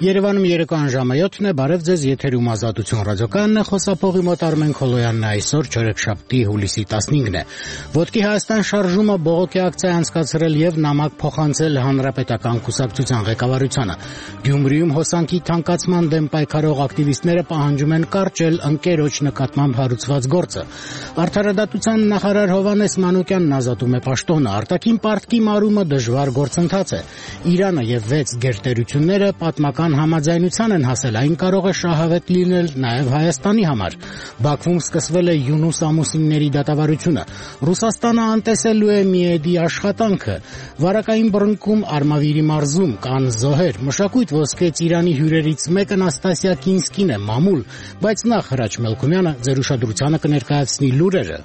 Երևանում երեկոյան ժամը 7-ն է, բարև ձեզ, եթերում Ազատություն ռադիոկայանն է, խոսափողի մոտ Արմեն Քոլոյանն է, այսօր չորեքշաբթի հուլիսի 15-ն է։ Ոտքի Հայաստան շարժումը բողոքի ակցիա անցկացրել եւ նամակ փոխանցել Հանրապետական կուսակցության ղեկավարությանը։ Գյումրիում հոսանքի թանկացման դեմ պայքարող ակտիվիստները պահանջում են կարճել ընկերոջ նկատմամբ հարուցված գործը։ Արդարադատության նախարար Հովհաննես Մանուկյանն ազատում է պաշտոնը, արտաքին պարտքի մարումը դժվար գործընթաց է։ Իրանը եւ 6 գերտերությունները պատմական համաձայնության են հասել, այն կարող է շահավետ լինել նաև Հայաստանի համար։ Բաքվում սկսվել է յունուս ամուսինների դատավարությունը։ Ռուսաստանը անտեսելու է Միեդի աշխատանքը։ Վարակային բռնկում Արմավիրի մարզում կան զոհեր։ Մշակույթ ոսկե Ծիրանի հյուրերից մեկը Նաստասիա Կինսկին է, մամուլ, բայց նախ Հրաչ Մելքումյանը ձեր ուշադրությանը կներկայացնի լուրերը։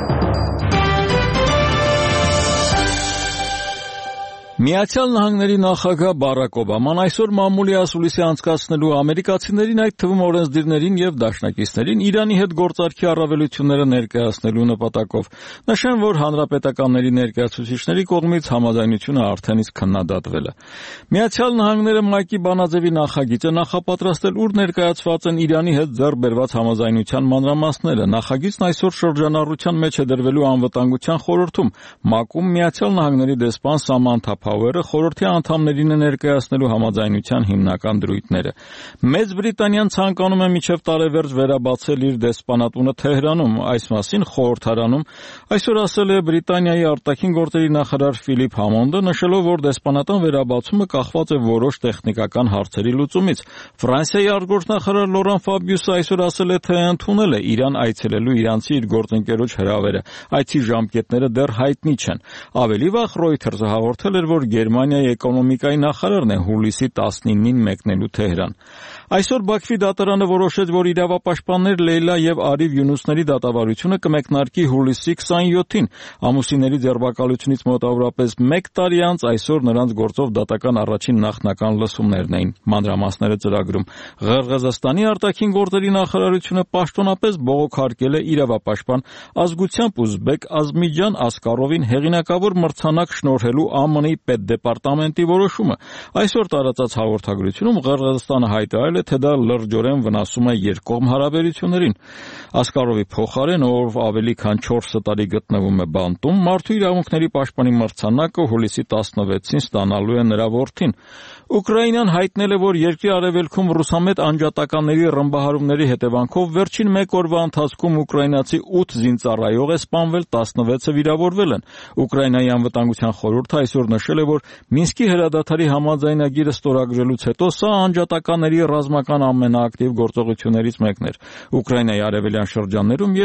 Միացյալ Նահանգների նախագահ Բարակ Օբաման այսօր մամուլի ասուլիսի անցկացնելու ամերիկացիներին, այդ թվում օրենսդիրներին եւ դաշնակիցներին Իրանի հետ գործարքի առավելությունները ներկայացնելու նպատակով նշեն, որ հանրապետականների ներկայացուցիչների կողմից համաձայնությունը արդեն իսկ քննադատվել է։ Միացյալ Նահանգները ՄԱԿ-ի բանաձևի նախագիծը նախապատրաստել, ուր ներկայացված են Իրանի հետ ձեռք բերված համաձայնության մանրամասները։ Նախագիծն այսօր շրջանառության մեջ է դրվելու Անվտանգության խորհրդում։ ՄԱԿ-ում Միացյալ Նահանգների դեսպան Սամանթա Փաուերը խորհրդի անդամներին է ներկայացնելու համաձայնության հիմնական դրույթները։ Մեծ Բրիտանիան ցանկանում է մինչև տարեվերջ վերաբացել իր դեսպանատունը Թեհրանում, այս մասին խորհրդարանում այսօր ասել է Բրիտանիայի արտաքին գործերի նախարար Ֆիլիպ Համոնդը, նշելով, որ դեսպանատան վերաբացումը կախված է որոշ տեխնիկական հարցերի լուծումից։ Ֆրանսիայի արտգործնախարար Լորան Ֆաբիուսը այսօր ասել է, թե ընդունել է Իրան այցելելու իրանցի իր գործընկերոջ հրավերը։ Այցի ժամկետները դեռ հայտնի չեն։ Ավելի վաղ Reuters-ը հաղորդել էր, որ Գերմանիայի էկոնոմիկայի նախարարն է հուլիսի 19-ին մեկնելու Թեհրան։ Այսօր Բաքվի դատարանը որոշեց, որ իրավապաշտպաններ Լեյլա եւ Արիվ Յունուսների դատավարությունը կմեկնարկի հուլիսի 27-ին։ Ամուսինների ձերբակալությունից մոտավորապես 1 տարի անց այսօր նրանց գործով դատական առաջին նախնական լսումներն էին։ Մանրամասները ծրագրում։ Ղրղըզստանի արտաքին գործերի նախարարությունը պաշտոնապես բողոքարկել է իրավապաշտպան ազգությամբ ուզբեկ Ազմիջան Ասկարովին հեղինակավոր մրցանակ շնորհելու ԱՄՆ-ի պետդեպարտամենտի որոշումը։ Այսօր տարածած հաղորդագրությունում Ղրղըզստանը հայտարարել է, թե դա լրջորեն վնասում է երկկողմ հարաբերություններին։ Ասկարովի փոխարեն, ով ավելի քան 4 տարի գտնվում է բանտում, մարդու իրավունքների պաշտպանի մրցանակը հուլիսի 16-ին ստանալու է նրա որդին։ Ուկրաինան հայտնել է, որ երկրի արևելքում ռուսամետ անջատականների ռմբահարումների հետևանքով վերջին 1 օրվա ընթացքում ուկրաինացի 8 զինծառայող է սպանվել, 16-ը վիրավորվել են։ Ուկրաինայի անվտանգության խորհուրդը այսօր նշել է, որ Մինսկի հրադադարի համաձայնագիրը ստորագրելուց հետո սա անջատականների ռազմական ամենաակտիվ գործողություններից մեկն էր։ Ուկրաինայի արևելյան շրջաններում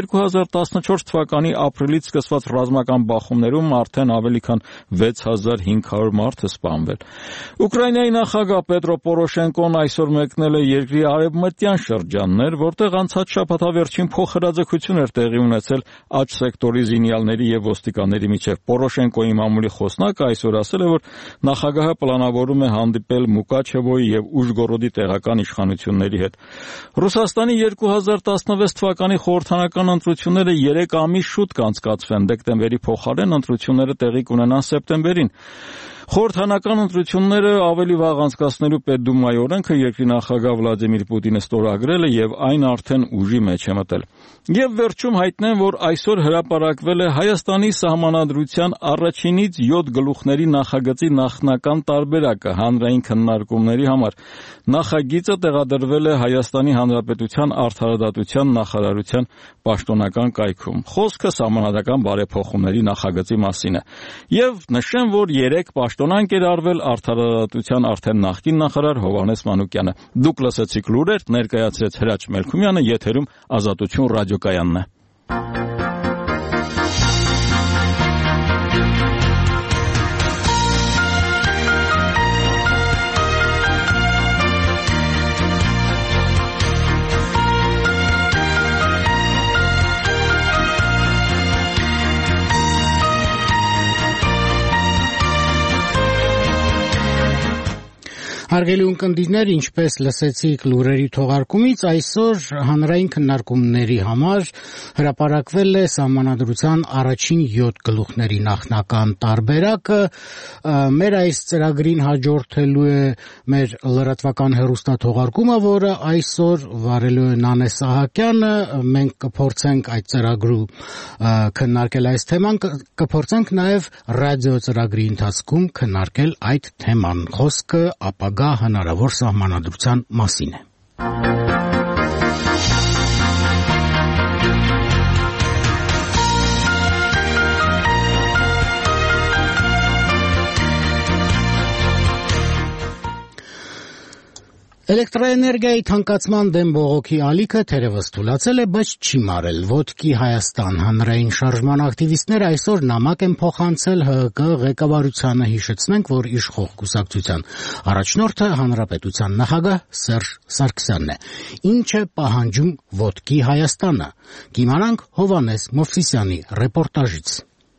2014 թվականի ապրիլից սկսված ռազմական բախումներում արդեն ավելի քան 6500 մարդ է սպանվել։ Ուկրաինայի նախագահ Պետրո Պորոշենկոն այսօր մեկնել է երկրի արևմտյան շրջաններ, որտեղ անցած շաբաթավերջին փոխհրաձգություն էր տեղի ունեցել աջ սեկտորի զինյալների եւ ոստիկանների միջև։ Պորոշենկոյի մամուլի խոսնակը այսօր ասել է, որ նախագահը պլանավորում է հանդիպել Մուկաչևոյի եւ Ուժգորոդի տեղական իշխանությունների հետ։ Ռուսաստանի 2016 թվականի խորհրդանական ընտրությունները 3 ամիս շուտ կանցկացվեն, դեկտեմբերի փոխարեն ընտրությունները տեղի կունենան սեպտեմբերին։ Խորհրդանական ընտրությունները ավելի վաղ անցկացնելու Պետդումայի օրենքը երկրի նախագահ Վլադիմիր Պուտինը ստորագրել է եւ այն արդեն ուժի մեջ է մտել։ Եվ վերջում հայտնեմ, որ այսօր հրապարակվել է Հայաստանի սահմանադրության առաջինից 7 գլուխների նախագծի նախնական տարբերակը հանրային քննարկումների համար։ Նախագիծը տեղադրվել է Հայաստանի Հանրապետության Արդարադատության նախարարության պաշտոնական կայքում։ Խոսքը սահմանադրական բարեփոխումների նախագծի մասին է։ Եվ նշեմ, որ 3 պաշտոնանկ էր արվել Արդարադատության արդեն նախկին նախարար Հովհաննես Մանուկյանը։ Դուք լսեցիք լուրեր, ներկայացրեց Հրաչ Մելքումյանը, եթերում Ազատություն ռադիոկայանն է։ Հարգելի ունկնդիրներ, ինչպես լսեցիք լուրերի թողարկումից, այսօր հանրային քննարկումների համար հրապարակվել է Սահմանադրության առաջին 7 գլուխների նախնական տարբերակը։ Մեր այս ծրագրին հաջորդելու է մեր լրատվական հեռուստաթողարկումը, որը այսօր վարելու է Նանե Սահակյանը։ Մենք կփորձենք այդ ծրագրում քննարկել այս թեման, կփորձենք նաև ռադիո ծրագրի ընթացքում քննարկել այդ թեման։ Խոսքը ապագա հնարավոր սահմանադրության մասին է։ Էլեկտրաէներգիայի թանկացման դեմ բողոքի ալիքը թերևս թուլացել է, բայց չի մարել։ Ոտքի Հայաստան հանրային շարժման ակտիվիստները այսօր նամակ են փոխանցել ՀՀԿ ղեկավարությանը, հիշեցնենք, որ իշխող կուսակցության առաջնորդը հանրապետության նախագահ Սերժ Սարգսյանն է։ Ինչ է պահանջում Ոտքի Հայաստանը։ Կիմանանք Հովհաննես Մովսիսյանի ռեպորտաժից։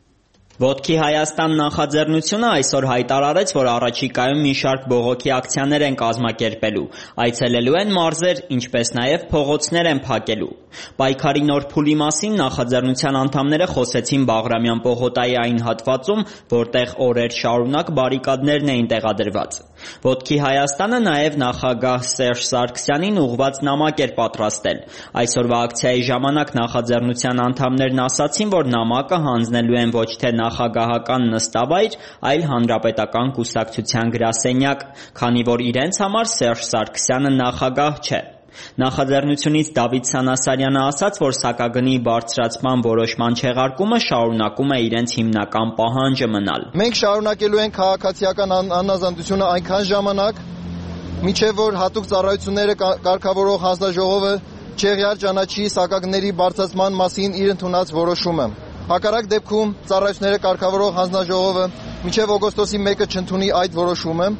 Ոտքի Հայաստան նախաձեռնությունը այսօր հայտարարեց, որ առաջիկայում մի շարք բողոքի ակցիաներ են կազմակերպելու, այցելելու են մարզեր, ինչպես նաև փողոցներ են փակելու։ Պայքարի նոր փուլի մասին նախաձեռնության անդամները խոսեցին Բաղրամյան պողոտայի այն հատվածում, որտեղ օրեր շարունակ բարիկադներն էին տեղադրված։ Ոտքի Հայաստանը նաև նախագահ Սերժ Սարգսյանին ուղղված նամակ էր պատրաստել։ Այսօրվա ակցիայի ժամանակ նախաձեռնության անդամներն ասացին, որ նամակը հանձնելու են ոչ թե նախագահական նստավայր, այլ հանրապետական կուսակցության գրասենյակ, քանի որ իրենց համար Սերժ Սարգսյանը նախագահ չէ։ Նախաձեռնությունից Դավիթ Սանասարյանը ասաց, որ սակագնի բարձրացման որոշման չեղարկումը շարունակում է իրենց հիմնական պահանջը մնալ։ Մենք շարունակելու ենք քաղաքացիական անազատությունը այնքան ժամանակ, մինչև որ հատուկ ծառայությունները կարգավորող հանձնաժողովը չեղյալ ճանաչի սակագների բարձրացման մասին իր ընդունած որոշումը։ Հակառակ դեպքում ծառայությունները կարգավորող հանձնաժողովը մինչև օգոստոսի 1-ը չընդունի այդ որոշումը,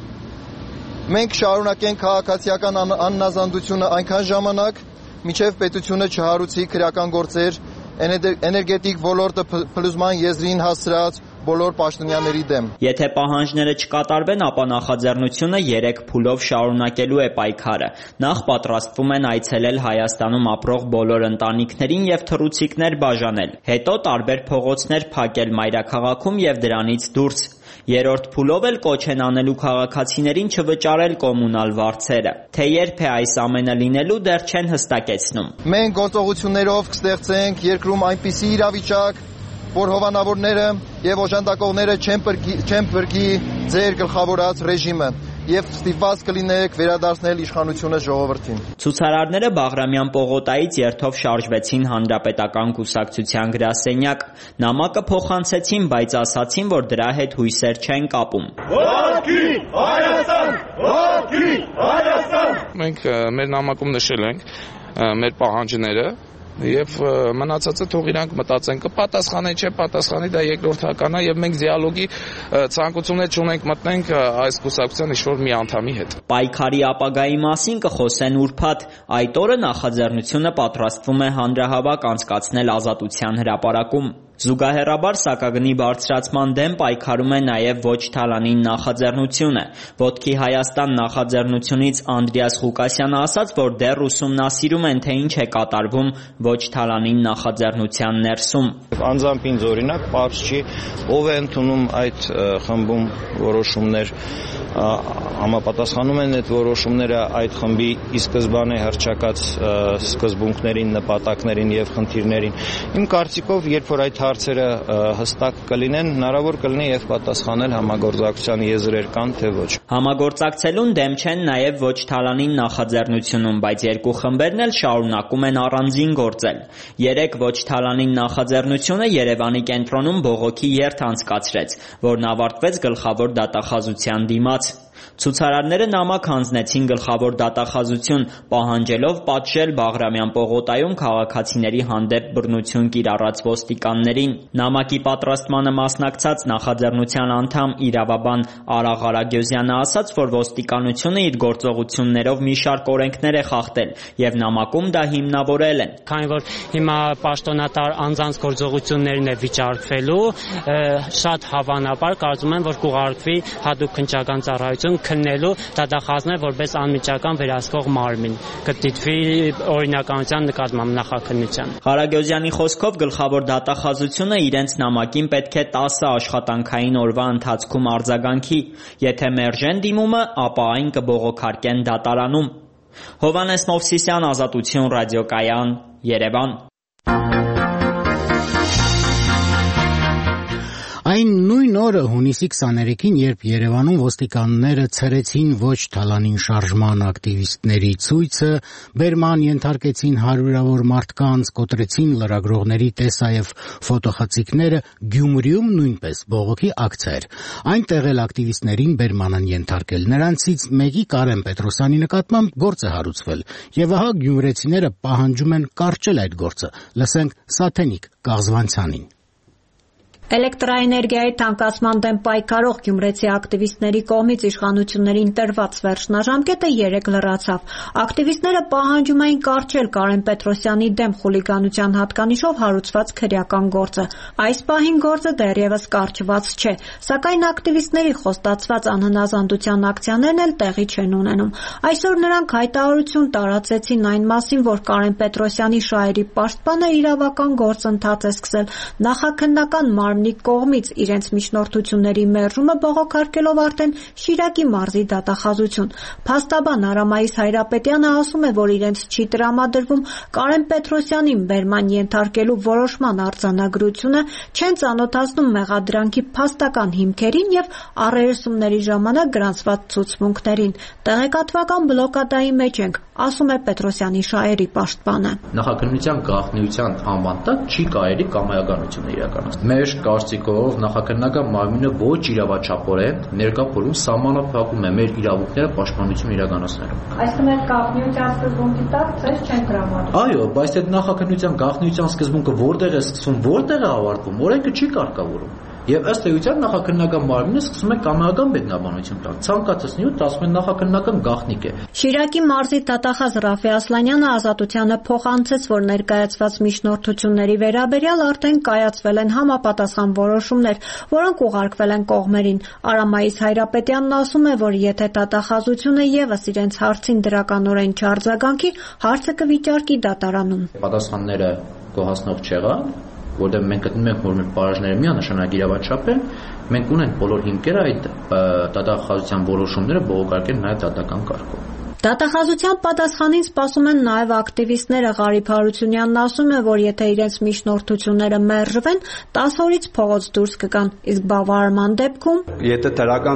մենք շարունակենք քաղաքացիական աննազանդությունը այնքան ժամանակ, մինչև պետությունը չհարուցի քրեական գործեր էներգետիկ ոլորտը փլուզման եզրին հասցրած բոլոր պաշտոնյաների դեմ։ Եթե պահանջները չկատարվեն, ապա նախաձեռնությունը 3 փուլով շարունակելու է պայքարը։ Նախ պատրաստվում են այցելել Հայաստանում ապրող բոլոր ընտանիքներին եւ թռուցիկներ բաժանել։ Հետո տարբեր փողոցներ փակել մայրաքաղաքում եւ դրանից դուրս։ Երրորդ փուլով էլ կոչ են անելու քաղաքացիներին չվճարել կոմունալ վարձերը։ Թե երբ է այս ամենը լինելու, դեռ չեն հստակեցնում։ Մենք գործողություններով կստեղծենք երկրում այնպիսի իրավիճակ, որ հովանավորները եւ օժանդակողները չեն բրգի ձեր գլխավորած ռեժիմը եւ ստիպված կլինեք վերադարձնել իշխանությունը ժողովրդին։ Ցուցարարները Բաղրամյան պողոտայից երթով շարժվեցին հանրապետական կուսակցության գրասենյակ։ Նամակը փոխանցեցին, բայց ասացին, որ դրա հետ հույսեր չեն կապում։ Ոտքի Հայաստան! Ոտքի Հայաստան! Մենք մեր նամակում նշել ենք մեր պահանջները եւ մնացածը թող իրանք մտածեն, կպատասխանի, չէ պատասխանի, դա երկրորդական է եւ մենք դիալոգի ցանկություններ չունենք մտնենք այս կուսակցության ինչ-որ մի անդամի հետ։ Պայքարի ապագայի մասին կխոսեն ուրբաթ։ Այդ օրը նախաձեռնությունը պատրաստվում է հանրահավաք անցկացնել Ազատության հրապարակում։ Զուգահեռաբար սակագնի բարձրացման դեմ պայքարում է նաև Ոչ Թալանին նախաձեռնությունը։ Ոտքի Հայաստան նախաձեռնությունից Անդրեաս Ղուկասյանը ասաց, որ դեռ ուսումնասիրում են, թե ինչ է կատարվում Ոչ Թալանին նախաձեռնության ներսում։ Անձամբ ինձ օրինակ պարզ չի, ով է ընդունում այդ խմբում որոշումներ, համապատասխանում են այդ որոշումները այդ խմբի ի սկզբանե հռչակած սկզբունքներին, նպատակներին եւ խնդիրներին։ Իմ կարծիքով, երբ որ այդ հարցերը հստակ կլինեն, հնարավոր կլինի եւ պատասխանել համագործակցության եզրեր կան, թե ոչ։ Համագործակցելուն դեմ չեն նաև Ոչ Թալանին նախաձեռնությունում, բայց երկու խմբերն էլ շարունակում են առանձին գործել։ 3 Ոչ Թալանին նախաձեռնությունը Երևանի կենտրոնում բողոքի երթ անցկացրեց, որն ավարտվեց գլխավոր դատախազության դիմաց։ Ցուցարարները նամակ հանձնեցին գլխավոր դատախազություն, պահանջելով պատժել Բաղրամյան պողոտայում քաղաքացիների հանդեպ բռնություն կիրառած ոստիկաններին։ Նամակի պատրաստմանը մասնակցած նախաձեռնության անդամ իրավաբան Արա Ղարագյոզյանը ասաց, որ ոստիկանությունը իր գործողություններով մի շարք օրենքներ է խախտել եւ նամակում դա հիմնավորել են։ Քանի որ հիմա պաշտոնատար անձանց գործողություններն է վիճարկվելու, շատ հավանաբար կարծում եմ, որ կուղարկվի հատուկ քննչական ծառայություն վերաբերում քննելու դատախազներ որպես անմիջական վերահսկող մարմին կդիտվի օրինականության նկատմամբ նախաքննության։ Ղարագյոզյանի խոսքով գլխավոր դատախազությունը իրենց նամակին պետք է 10 աշխատանքային օրվա ընթացքում արձագանքի, եթե մերժեն դիմումը, ապա այն կբողոքարկեն դատարանում։ Հովհաննես Մովսիսյան, Ազատություն ռադիոկայան, Երևան։ Այն նույն օրը հունիսի 23-ին, երբ Երևանում ոստիկանները ցրեցին ոչ թալանին շարժման ակտիվիստների ցույցը, բերման ենթարկեցին հարյուրավոր մարդկանց, կոտրեցին լրագրողների տեսայև ֆոտոխցիկները, Գյումրիում նույնպես բողոքի ակցիա էր։ Այնտեղ էլ ակտիվիստներին բերման են ենթարկել։ Նրանցից մեկի Կարեն Պետրոսյանի նկատմամբ գործ է հարուցվել, եւ ահա գյումրեցիները պահանջում են կարճել այդ գործը։ Լսենք Սաթենիկ Կաղզվանցյանին։ Էլեկտրաէներգիայի թանկացման դեմ պայքարող գյումրեցի ակտիվիստների կողմից իշխանություններին տրված վերջնաժամկետը 3 լրացավ։ Ակտիվիստները պահանջում էին կարճել Կարեն Պետրոսյանի դեմ խուլիգանության հատկանիշով հարուցված քրեական գործը։ Այս պահին գործը դեռևս կարճված չէ, սակայն ակտիվիստների խոստացված անհնազանդության ակցիաներն էլ տեղի չեն ունենում։ Այսօր նրանք հայտարարություն տարածեցին այն մասին, որ Կարեն Պետրոսյանի շահերի պաշտպանը իրավական գործընթաց է սկսել նախաքննական կողմից իրենց միջնորդությունների մերժումը բողոքարկելով արդեն Շիրակի մարզի դատախազություն։ Փաստաբան Արամայիս Հայրապետյանը ասում է, որ իրենց չի տրամադրվում Կարեն Պետրոսյանին բերման ենթարկելու որոշման արձանագրությունը, չեն ծանոթացնում մեղադրանքի փաստական հիմքերին եւ առերեսումների ժամանակ գրանցված ցուցմունքներին։ Տեղեկատվական բլոկադայի մեջ ենք, ասում է Պետրոսյանի շահերի պաշտպանը։ Նախաքննության գաղտնիության անվան տակ չի կարելի կամայականություն իրականացնել։ Մեր կարծիքով նախաքննական մարմինը ոչ իրավաչափորեն ներկա փուլում սահմանափակում է մեր իրավունքները պաշտպանություն իրականացնելու։ Այսինքն գաղտնիության սկզբունքի տակ ցես չեն տրամադրում։ Այո, բայց այդ նախաքննության գաղտնիության սկզբունքը որտեղ է սկսվում, որտեղ է ավարտվում, օրենքը չի կարգավորում։ Եվ ըստ էության նախաքննական մարմինը սկսում է կամայական բնականություն տալ։ Ցանկացած նյութ ասում են նախաքննական գաղտնիք է։ Շիրակի մարզի դատախազ Ռաֆի Ասլանյանը Ազատությանը փոխանցեց, որ ներկայացված միջնորդությունների վերաբերյալ արդեն կայացվել են համապատասխան որոշումներ, որոնք ուղարկվել են կողմերին։ Արամայիս Հայրապետյանն ասում է, որ եթե դատախազությունը եւս իրենց հարցին դրականորեն չարձագանքի, հարցը կվիճարկի դատարանում։ Պատասխանները գոհացնող չեղան, որտեղ մենք գտնում ենք, որ մեր պարաժները միանշանակ իրավաչափ են, մենք ունենք բոլոր հիմքերը այդ դատախազության որոշումները բողոքարկել նաև դատական կարգով։ Դատախազության պատասխանին սպասում են նաև ակտիվիստները։ Ղարիբ Հարությունյանն ասում է, որ եթե իրենց միջնորդությունները մերժվեն, 10 օրից փողոց դուրս կգան, իսկ բավարարման դեպքում եթե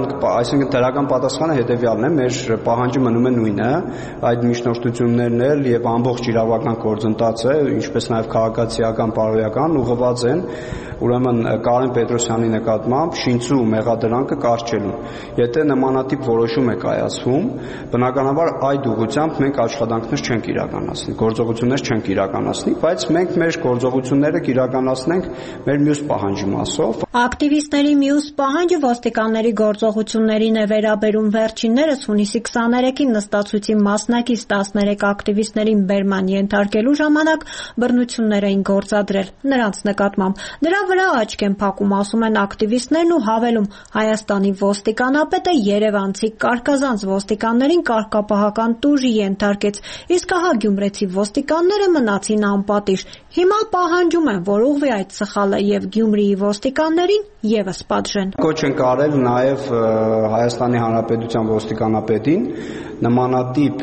դրական պատասխանը հետևյալն է, մեր պահանջը մնում է նույնը, այդ միջնորդություններն էլ եւ ամբողջ իրավական գործընթացը, ինչպես նաև քաղաքացիական, բարոյական ուղղված են ուրեմն Կարեն Պետրոսյանի նկատմամբ շինծու մեղադրանքը կարճելուն։ Եթե նմանատիպ որոշում է կայացվում, բնականաբար այդ ուղղությամբ մենք աշխատանքներ չենք իրականացնի, գործողություններ չենք իրականացնի, բայց մենք մեր գործողությունները կիրականացնենք մեր մյուս պահանջի մասով։ Ակտիվիստների մյուս պահանջը ոստիկանների գործողություններին է վերաբերում։ Վերջիններս հունիսի 23-ին նստացույցի մասնակից 13 ակտիվիստներին բերման ենթարկելու ժամանակ բռնություններ էին գործադրել նրանց նկատմամբ։ Դրա վրա աչք են փակում, ասում են ակտիվիստներն ու հավելում, Հայաստանի ոստիկանապետը երևանցի կարկազանց ոստիկաններին կարգապահական տուժի ենթարկեց, իսկ ահա գյումրեցի ոստիկանները մնացին անպատիժ։ Հիմա պահանջում են, որ ուղղվի այդ սխալը եւ Գյումրիի ոստիկաններին եւս պատժեն։ Կոչ են կարել նաեւ Հայաստանի Հանրապետության ոստիկանապետին նմանատիպ,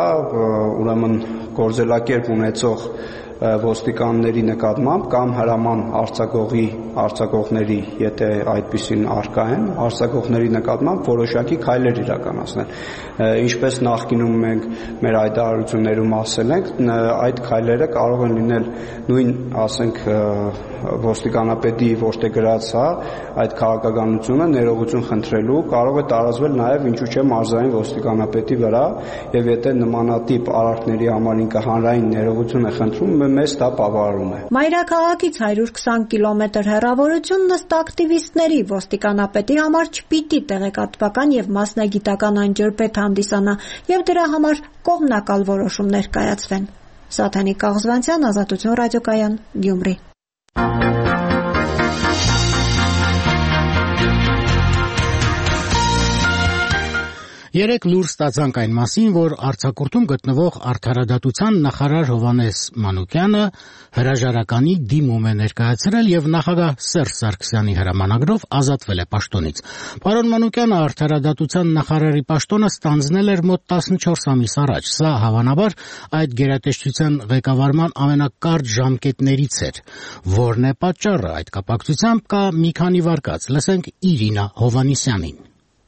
ուրեմն գործելակերպ ունեցող ոստիկանների նկատմամբ կամ հրաման արձակողների, եթե այդպիսին առկա են, արձակողների նկատմամբ որոշակի քայլեր իրականացնել։ Ինչպես նախկինում մենք մեր հայտարարություններում ասել ենք, այդ քայլերը կարող են լինել նույն, ասենք, ոստիկանապետի որտեղ գրած այդ քաղաքականությունը ներողություն խնդրելու, կարող է տարածվել նաև ինչու՞ չէ մարզային ոստիկանապետի վրա, եւ եթե նմանատիպ արարքների համար ինքը հանրային ներողություն է խնդրում, մեզ դա բավարարում է։ Մայրաքաղաքից 120 կիլոմետր հեռավորությունն ըստ ակտիվիստների ոստիկանապետի համար չպիտի տեղեկատվական եւ մասնագիտական անջրպետ հանդիսանա եւ դրա համար կողմնակալ որոշումներ կայացվեն։ Սաթենիկ Կաղզվանցյան, Ազատություն ռադիոկայան, Գյումրի։ Երեք լուր ստացանք այն մասին, որ արձակուրդում գտնվող Արդարադատության նախարար Հովհաննես Մանուկյանը հրաժարականի դիմում է ներկայացրել եւ նախագահ Սերժ Սարգսյանի հրամանագրով ազատվել է պաշտոնից։ Պարոն Մանուկյանը Արդարադատության նախարարի պաշտոնը ստանձնել էր մոտ 14 ամիս առաջ։ Սա հավանաբար այդ գերատեսչության ղեկավարման ամենակարճ ժամկետներից էր։ Որն է պատճառը այդ կապակցությամբ կա մի քանի վարկած։ Լսենք Իրինա Հովհաննիսյանին։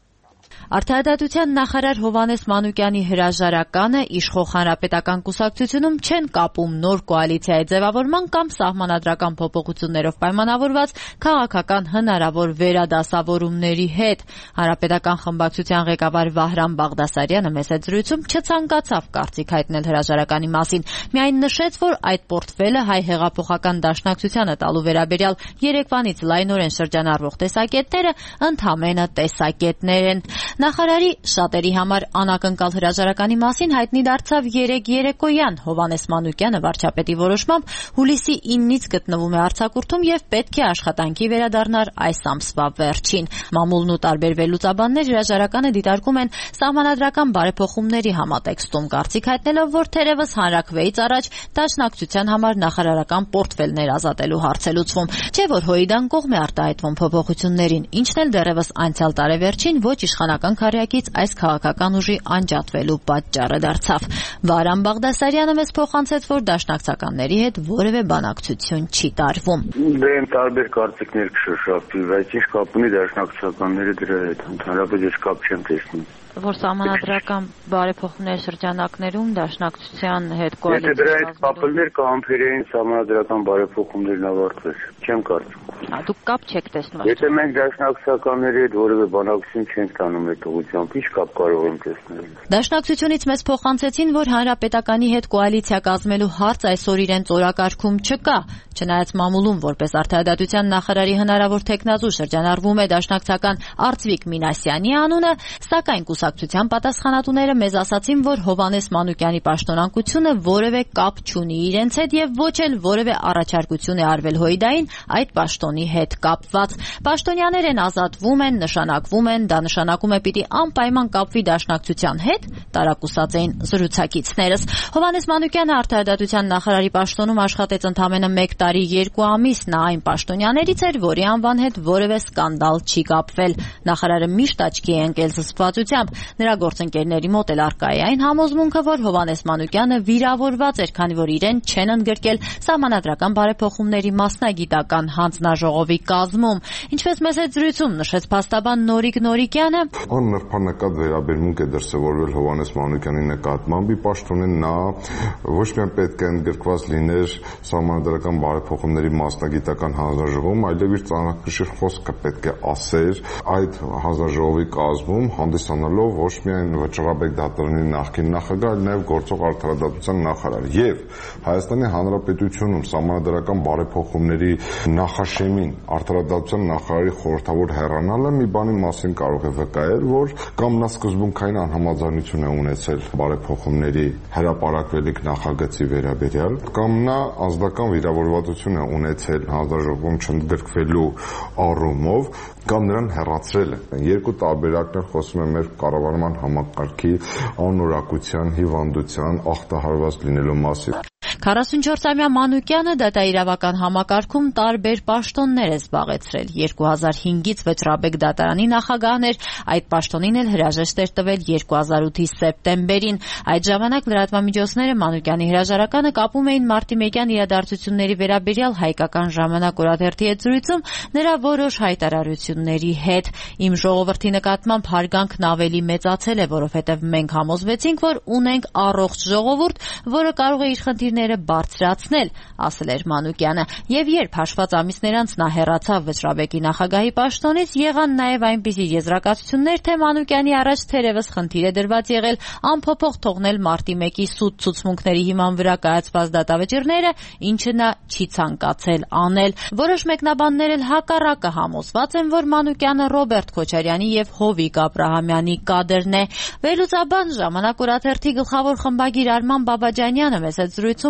Արդարադատության նախարար Հովհաննես Մանուկյանի հրաժարականը իշխող հանրապետական կուսակցությունում չեն կապում նոր կոալիցիայի ձևավորման կամ սահմանադրական փոփոխություններով պայմանավորված քաղաքական հնարավոր վերադասավորումների հետ։ Հանրապետական խմբակցության ղեկավար Վահրամ Բաղդասարյանը մեծ զրույցում չցանկացավ կարծիք հայտնել հրաժարականի մասին, միայն նշեց, որ այդ պորտֆելը Հայ հեղափոխական դաշնակցությանը տալու վերաբերյալ երեկվանից լայնորեն շրջանառվող տեսակետները ընդամենը տեսակետներ են։ Նախարարի շատերի համար անակնկալ հրաժարականի մասին հայտնի դարձավ երեկ երեկոյան։ Հովհաննես Մանուկյանը վարչապետի որոշմամբ հուլիսի 9-ից գտնվում է արձակուրդում եւ պետք է աշխատանքի վերադառնար այս ամսվա վերջին։ Մամուլն ու տարբեր վերլուծաբաններ հրաժարականը դիտարկում են սահմանադրական բարեփոխումների համատեքստում, կարծիք հայտնելով, որ թերևս հանրաքվեից առաջ դաշնակցության համար նախարարական պորտֆելներ ազատելու հարց է լուծվում, չէ՞ որ Հոիդան կողմ է արտահայտվում փոփոխություններին, ինչն էլ դեռևս անցյալ տարեվերջին ոչ իշխանական քարյակից այս քաղաքական ուժի անջատվելու պատճառը դարձավ։ Վահրամ Բաղդասարյանը մեզ փոխանցեց, որ դաշնակցականների հետ որևէ բանակցություն չի տարվում։ Դե տարբեր կարծիքներ կշոշափվի, բայց ինչ կապ ունի դաշնակցականները դրա հետ, ընդհանրապես ես կապ չեմ տեսնում։ Որ սահմանադրական բարեփոխումների շրջանակներում դաշնակցության հետ կոալիցիա։ Եթե դրա հետ կապելներ կհամբերեին սահմանադրական բարեփոխումներն ավարտվեր, չեմ կարծում։ Դուք կապ չեք տեսնում։ Եթե մենք դաշնակցականների հետ որևէ բանակցություն չենք տանում այդ ուղղությամբ, ի՞նչ կապ կարող եմ տեսնել։ Դաշնակցությունից մեզ փոխանցեցին, որ հանրապետականի հետ կոալիցիա կազմելու հարց այսօր իրենց օրակարգում չկա, չնայած մամուլում որպես արդարադատության նախարարի հնարավոր թեկնածու շրջանառվում է դաշնակցական Արծվիկ Մինասյանի անունը, սակայն կուսակցության պատասխանատուները մեզ ասացին, որ Հովհաննես Մանուկյանի պաշտոնակությունը որևէ կապ չունի իրենց հետ եւ ոչ էլ որևէ առաջարկություն է արվել Հոիդային այդ պաշտոնի հետ կապված։ Պաշտոնյաներ են ազատվում են, նշանակվում են, դա նշանակում է պիտի անպայման կապվի դաշնակցության հետ, տարակուսած էին զրուցակիցներս։ Հովհաննես Մանուկյանը արդարադատության նախարարի պաշտոնում աշխատեց ընդամենը 1 տարի 2 ամիս, նա այն պաշտոնյաներից էր, որի անվան հետ որևէ սկանդալ չի կապվել։ Նախարարը միշտ աչքի է ընկել զսպվածությամբ, նրա գործընկերների մոտ էլ առկա է այն համոզմունքը, որ Հովհաննես Մանուկյանը վիրավորված էր, քանի որ իրեն չեն ընդգրկել սահմանադրական բարեփոխումների մասնագիտական հանձնաժողովի կազմում։ Ինչպես մեծ զրույցում նշեց փաստաբան Նորիկ Նորիկյանը, աննրբանկատ վերաբերմունք է դրսևորվել Հովհաննես Մանուկյանի նկատմամբ, ի պաշտոնեն նա ոչ միայն պետք է ընդգրկված լիներ սահմանադրական բարեփոխումների մասնագիտական հանձնաժողովում, այլև իր ծանրակշիռ խոսքը պետք է ասեր այդ հանձնաժողովի կազմում, հանդիսանալով ոչ միայն Վճռաբեկ դատարանի նախկին նախագահ, այլ նաև գործող արդարադատության նախարար։ Եվ Հայաստանի Հանրապետությունում սահմանադրական բարեփոխումների նախաշեմին արդարադատության նախարարի խորհրդավոր հեռանալը մի բանի մասին կարող է վկայել, որ կամ նա սկզբունքային անհամաձայնություն է ունեցել բարեփոխումների հրապարակվելիք նախագծի վերաբերյալ, կամ նա անձնական վիրավորվածություն է ունեցել հանձնաժողովում չընդգրկվելու առումով, կամ նրան հեռացրել է։ Երկու տարբերակներ խոսում են մեր կառավարման համակարգի անորակության, հիվանդության, ախտահարված լինելու մասին։ 44-ամյա Մանուկյանը դատաիրավական համակարգում տարբեր պաշտոններ է զբաղեցրել։ 2005-ից Վճռաբեկ դատարանի նախագահն էր, այդ պաշտոնին էլ հրաժեշտ էր տվել 2008-ի սեպտեմբերին։ Այդ ժամանակ լրատվամիջոցները Մանուկյանի հրաժարականը կապում էին մարտիմեկյան իրադարձությունների վերաբերյալ Հայկական ժամանակ օրաթերթի հետ զրույցում նրա որոշ հայտարարությունների հետ։ Իմ ժողովրդի նկատմամբ հարգանքն ավելի մեծացել է, որովհետև մենք համոզվեցինք, որ ունենք առողջ ժողովուրդ, որը կարող է իր խնդիրները բարձրացնել, ասել էր Մանուկյանը, եւ երբ հաշված ամիսներ անց նա հեռացավ Վճռաբեկի նախագահի պաշտոնից, եղան նաեւ այնպիսի եզրակացություններ, թե Մանուկյանի առաջ թերևս խնդիր է դրված եղել անփոփոխ թողնել մարտի 1-ի սուտ ցուցմունքների հիման վրա կայացված դատավճիռները, ինչը նա չի ցանկացել անել։ Որոշ մեկնաբաններ էլ հակառակը համոզված են, որ Մանուկյանը Ռոբերտ Քոչարյանի եւ Հովիկ Աբրահամյանի կադրն է։ Վերլուծաբան Ժամանակ օրաթերթի գլխավոր խմբագիր Արման Բաբաջանյանը մեծ զրույցում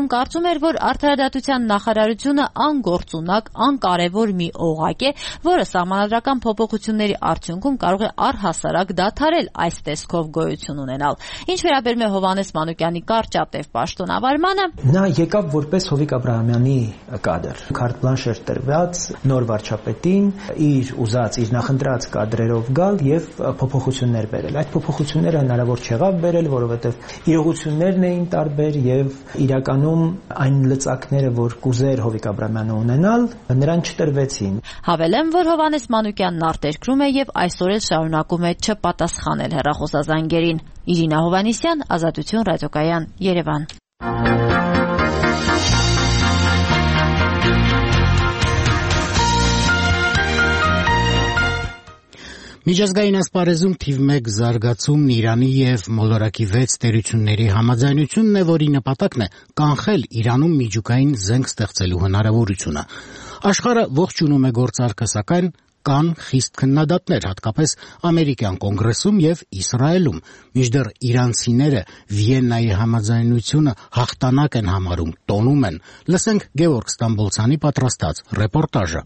կարծում էր, որ արդարադատության նախարարությունը անգործունակ, անկարևոր մի օղակ է, որը սահմանադրական փոփոխությունների արդյունքում կարող է առհասարակ դադարել այս տեսքով գոյություն ունենալ։ Ինչ վերաբերում է Հովհաննես Մանուկյանի կարճատև պաշտոնավարմանը, նա եկավ որպես Հովիկ Աբրահամյանի կադր, քարտ բլանշ էր տրված նոր վարչապետին իր ուզած, իր նախընտրած կադրերով գալ եւ փոփոխություններ բերել։ Այդ փոփոխությունները հնարավոր չեղավ բերել, որովհետեւ իրողություններն էին տարբեր եւ իրականում այն լծակները, որ կուզեր Հովիկ Աբրահամյանը ունենալ, նրան չտրվեցին։ Հավելեմ, որ Հովհաննես Մանուկյանն արտերկրում է եւ այսօր էլ շարունակում է չպատասխանել հեռախոսազանգերին։ Իրինա Հովհաննիսյան, Ազատություն ռադիոկայան, Երևան։ Միջազգային ասպարեզում թիվ 1 զարգացումն Իրանի եւ մոլորակի 6 տերությունների համաձայնությունն է, որի նպատակն է կանխել Իրանում միջուկային զենք ստեղծելու հնարավորությունը։ Աշխարհը ողջունում է գործարքը, սակայն կան խիստ քննադատներ, հատկապես ամերիկյան կոնգրեսում եւ Իսրայելում, մինչդեռ իրանցիները Վիեննայի համաձայնությունը հաղթանակ են համարում, տոնում են։ Լսենք Գևորգ Ստամբոլցյանի պատրաստած ռեպորտաժը։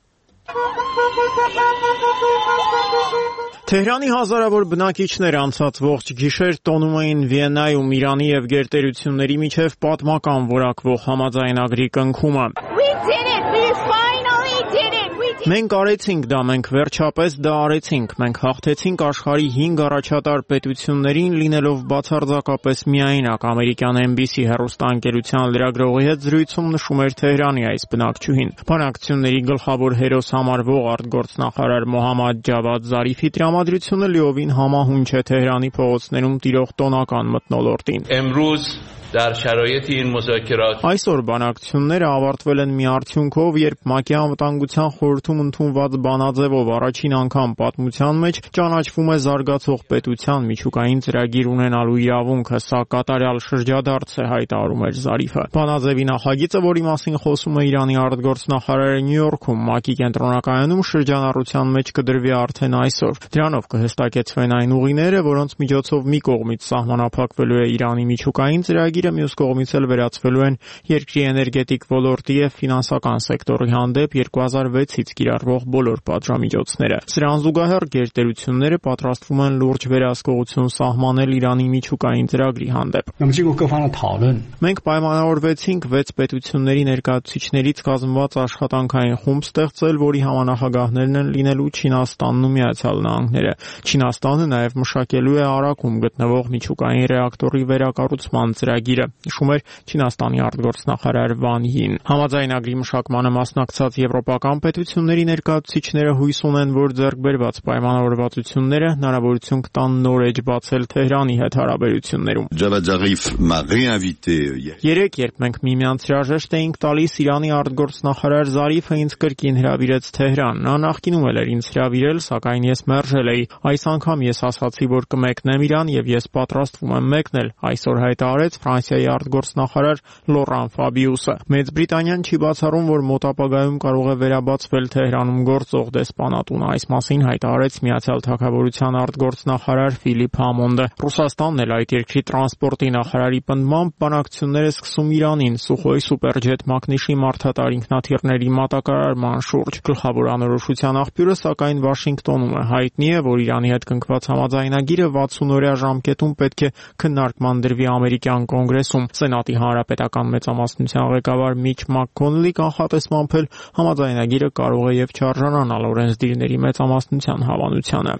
Թեհրանի հազարավոր բնակիչներ անցած ողջ գիշեր տոնում էին Վիեննայում Իրանի եւ գերտերությունների միջև պատմական որակվող համաձայնագրի կնքումը։ Մենք արեցինք դա, մենք վերջապես դա արեցինք, մենք հաղթեցինք աշխարհի 5 առաջատար պետություններին, լինելով բացարձակապես միայնակ, ամերիկյան NBC հեռուստաընկերության լրագրողի հետ զրույցում նշում էր Թեհրանի այս բնակչուհին։ Բանակցությունների գլխավոր հերոս համարվող արտգործնախարար Մոհամմադ Ջավադ Զարիֆի տրամադրությունը լիովին համահունչ է Թեհրանի փողոցներում տիրող տոնական մթնոլորտին։ Այսօր բանակցությունները ավարտվել են մի արդյունքով, երբ ՄԱԿ-ի անվտանգության խորհրդում ընդունված բանաձևով առաջին անգամ պատմության մեջ ճանաչվում է զարգացող պետության միջուկային ծրագիր ունենալու իրավունքը, սա կատարյալ շրջադարձ է, հայտարարում էր Զարիֆը։ Բանաձևի նախագիծը, որի մասին խոսում է Իրանի արտգործնախարարը Նյու Յորքում, ՄԱԿ-ի կենտրոնակայանում շրջանառության մեջ կդրվի արդեն այսօր։ Դրանով կհստակեցվեն այն ուղիները, որոնց միջոցով մի կողմից սահմանափակվելու է Իրանի միջուկային ծրագիր, մյուս կողմից էլ վերացվելու են երկրի էներգետիկ ոլորտի եւ ֆինանսական սեկտորի հանդեպ 2006-ից կիրառվող բոլոր պատժամիջոցները։ Սրան զուգահեռ գերտերությունները պատրաստվում են լուրջ վերահսկողություն սահմանել Իրանի միջուկային ծրագրի հանդեպ։ Մենք պայմանավորվեցինք 6 պետությունների ներկայացուցիչներից կազմված աշխատանքային խումբ ստեղծել, որի համանախագահներն են լինելու Չինաստանն ու Միացյալ Նահանգները։ Չինաստանը նաեւ մշակելու է Արաքում գտնվող միջուկային ռեակտորի վերակառուցման ծրագիրը, նշում էր Չինաստանի արտգործնախարար Վան Յին։ Համաձայնագրի մշակմանը մասնակցած եվրոպական պետությունների ներկայացուցիչները հույս ունեն, որ ձեռքբերված պայմանավորվածությունները հնարավորություն կտան նոր էջ բացել Թեհրանի հետ հարաբերություններում։ Երեկ, երբ մենք միմյանց հրաժեշտ էինք տալիս, Իրանի արտգործնախարար Զարիֆը ինձ կրկին հրավիրեց Թեհրան։ Նա նախկինում էլ էր ինձ հրավիրել, սակայն ես մերժել էի։ Այս անգամ ես ասացի, որ կմեկնեմ Իրան եւ ես պատրաստվում եմ մեկնել, այսօր հայտարարեց Ֆրանսիայի արտգործնախարար Լորան Ֆաբիուսը։ Մեծ Բրիտանիան չի բացառում, որ մոտ ապագայում կարող է վերաբացվել Թեհրանում գործող դեսպանատունը։ Այս մասին հայտարարեց Միացյալ Թագավորության արտգործնախարար Ֆիլիպ Համոնդը։ Ռուսաստանն էլ այդ երկրի տրանսպորտի նախարարի պնդմամբ բանակցություններ է սկսում Իրանին Սուխոյ սուպերջետ մակնիշի մարդատար ինքնաթիռների մատակարարման շուրջ։ Գլխավոր անորոշության աղբյուրը սակայն Վաշինգտոնում է։ Հայտնի է, որ Իրանի հետ կնքված համաձայնագիրը 60-օրյա ժամկետում պետք է քննարկման դրվի ամերիկյան կոնգրեսում։ Սենատի հանրապետական մեծամասնության ղեկավար Միչ Մաքքոնլի կանխատեսմամբ էլ համաձայնագիրը կարող է եւ չարժանանալ օրենսդիրների մեծամասնության հավանությանը։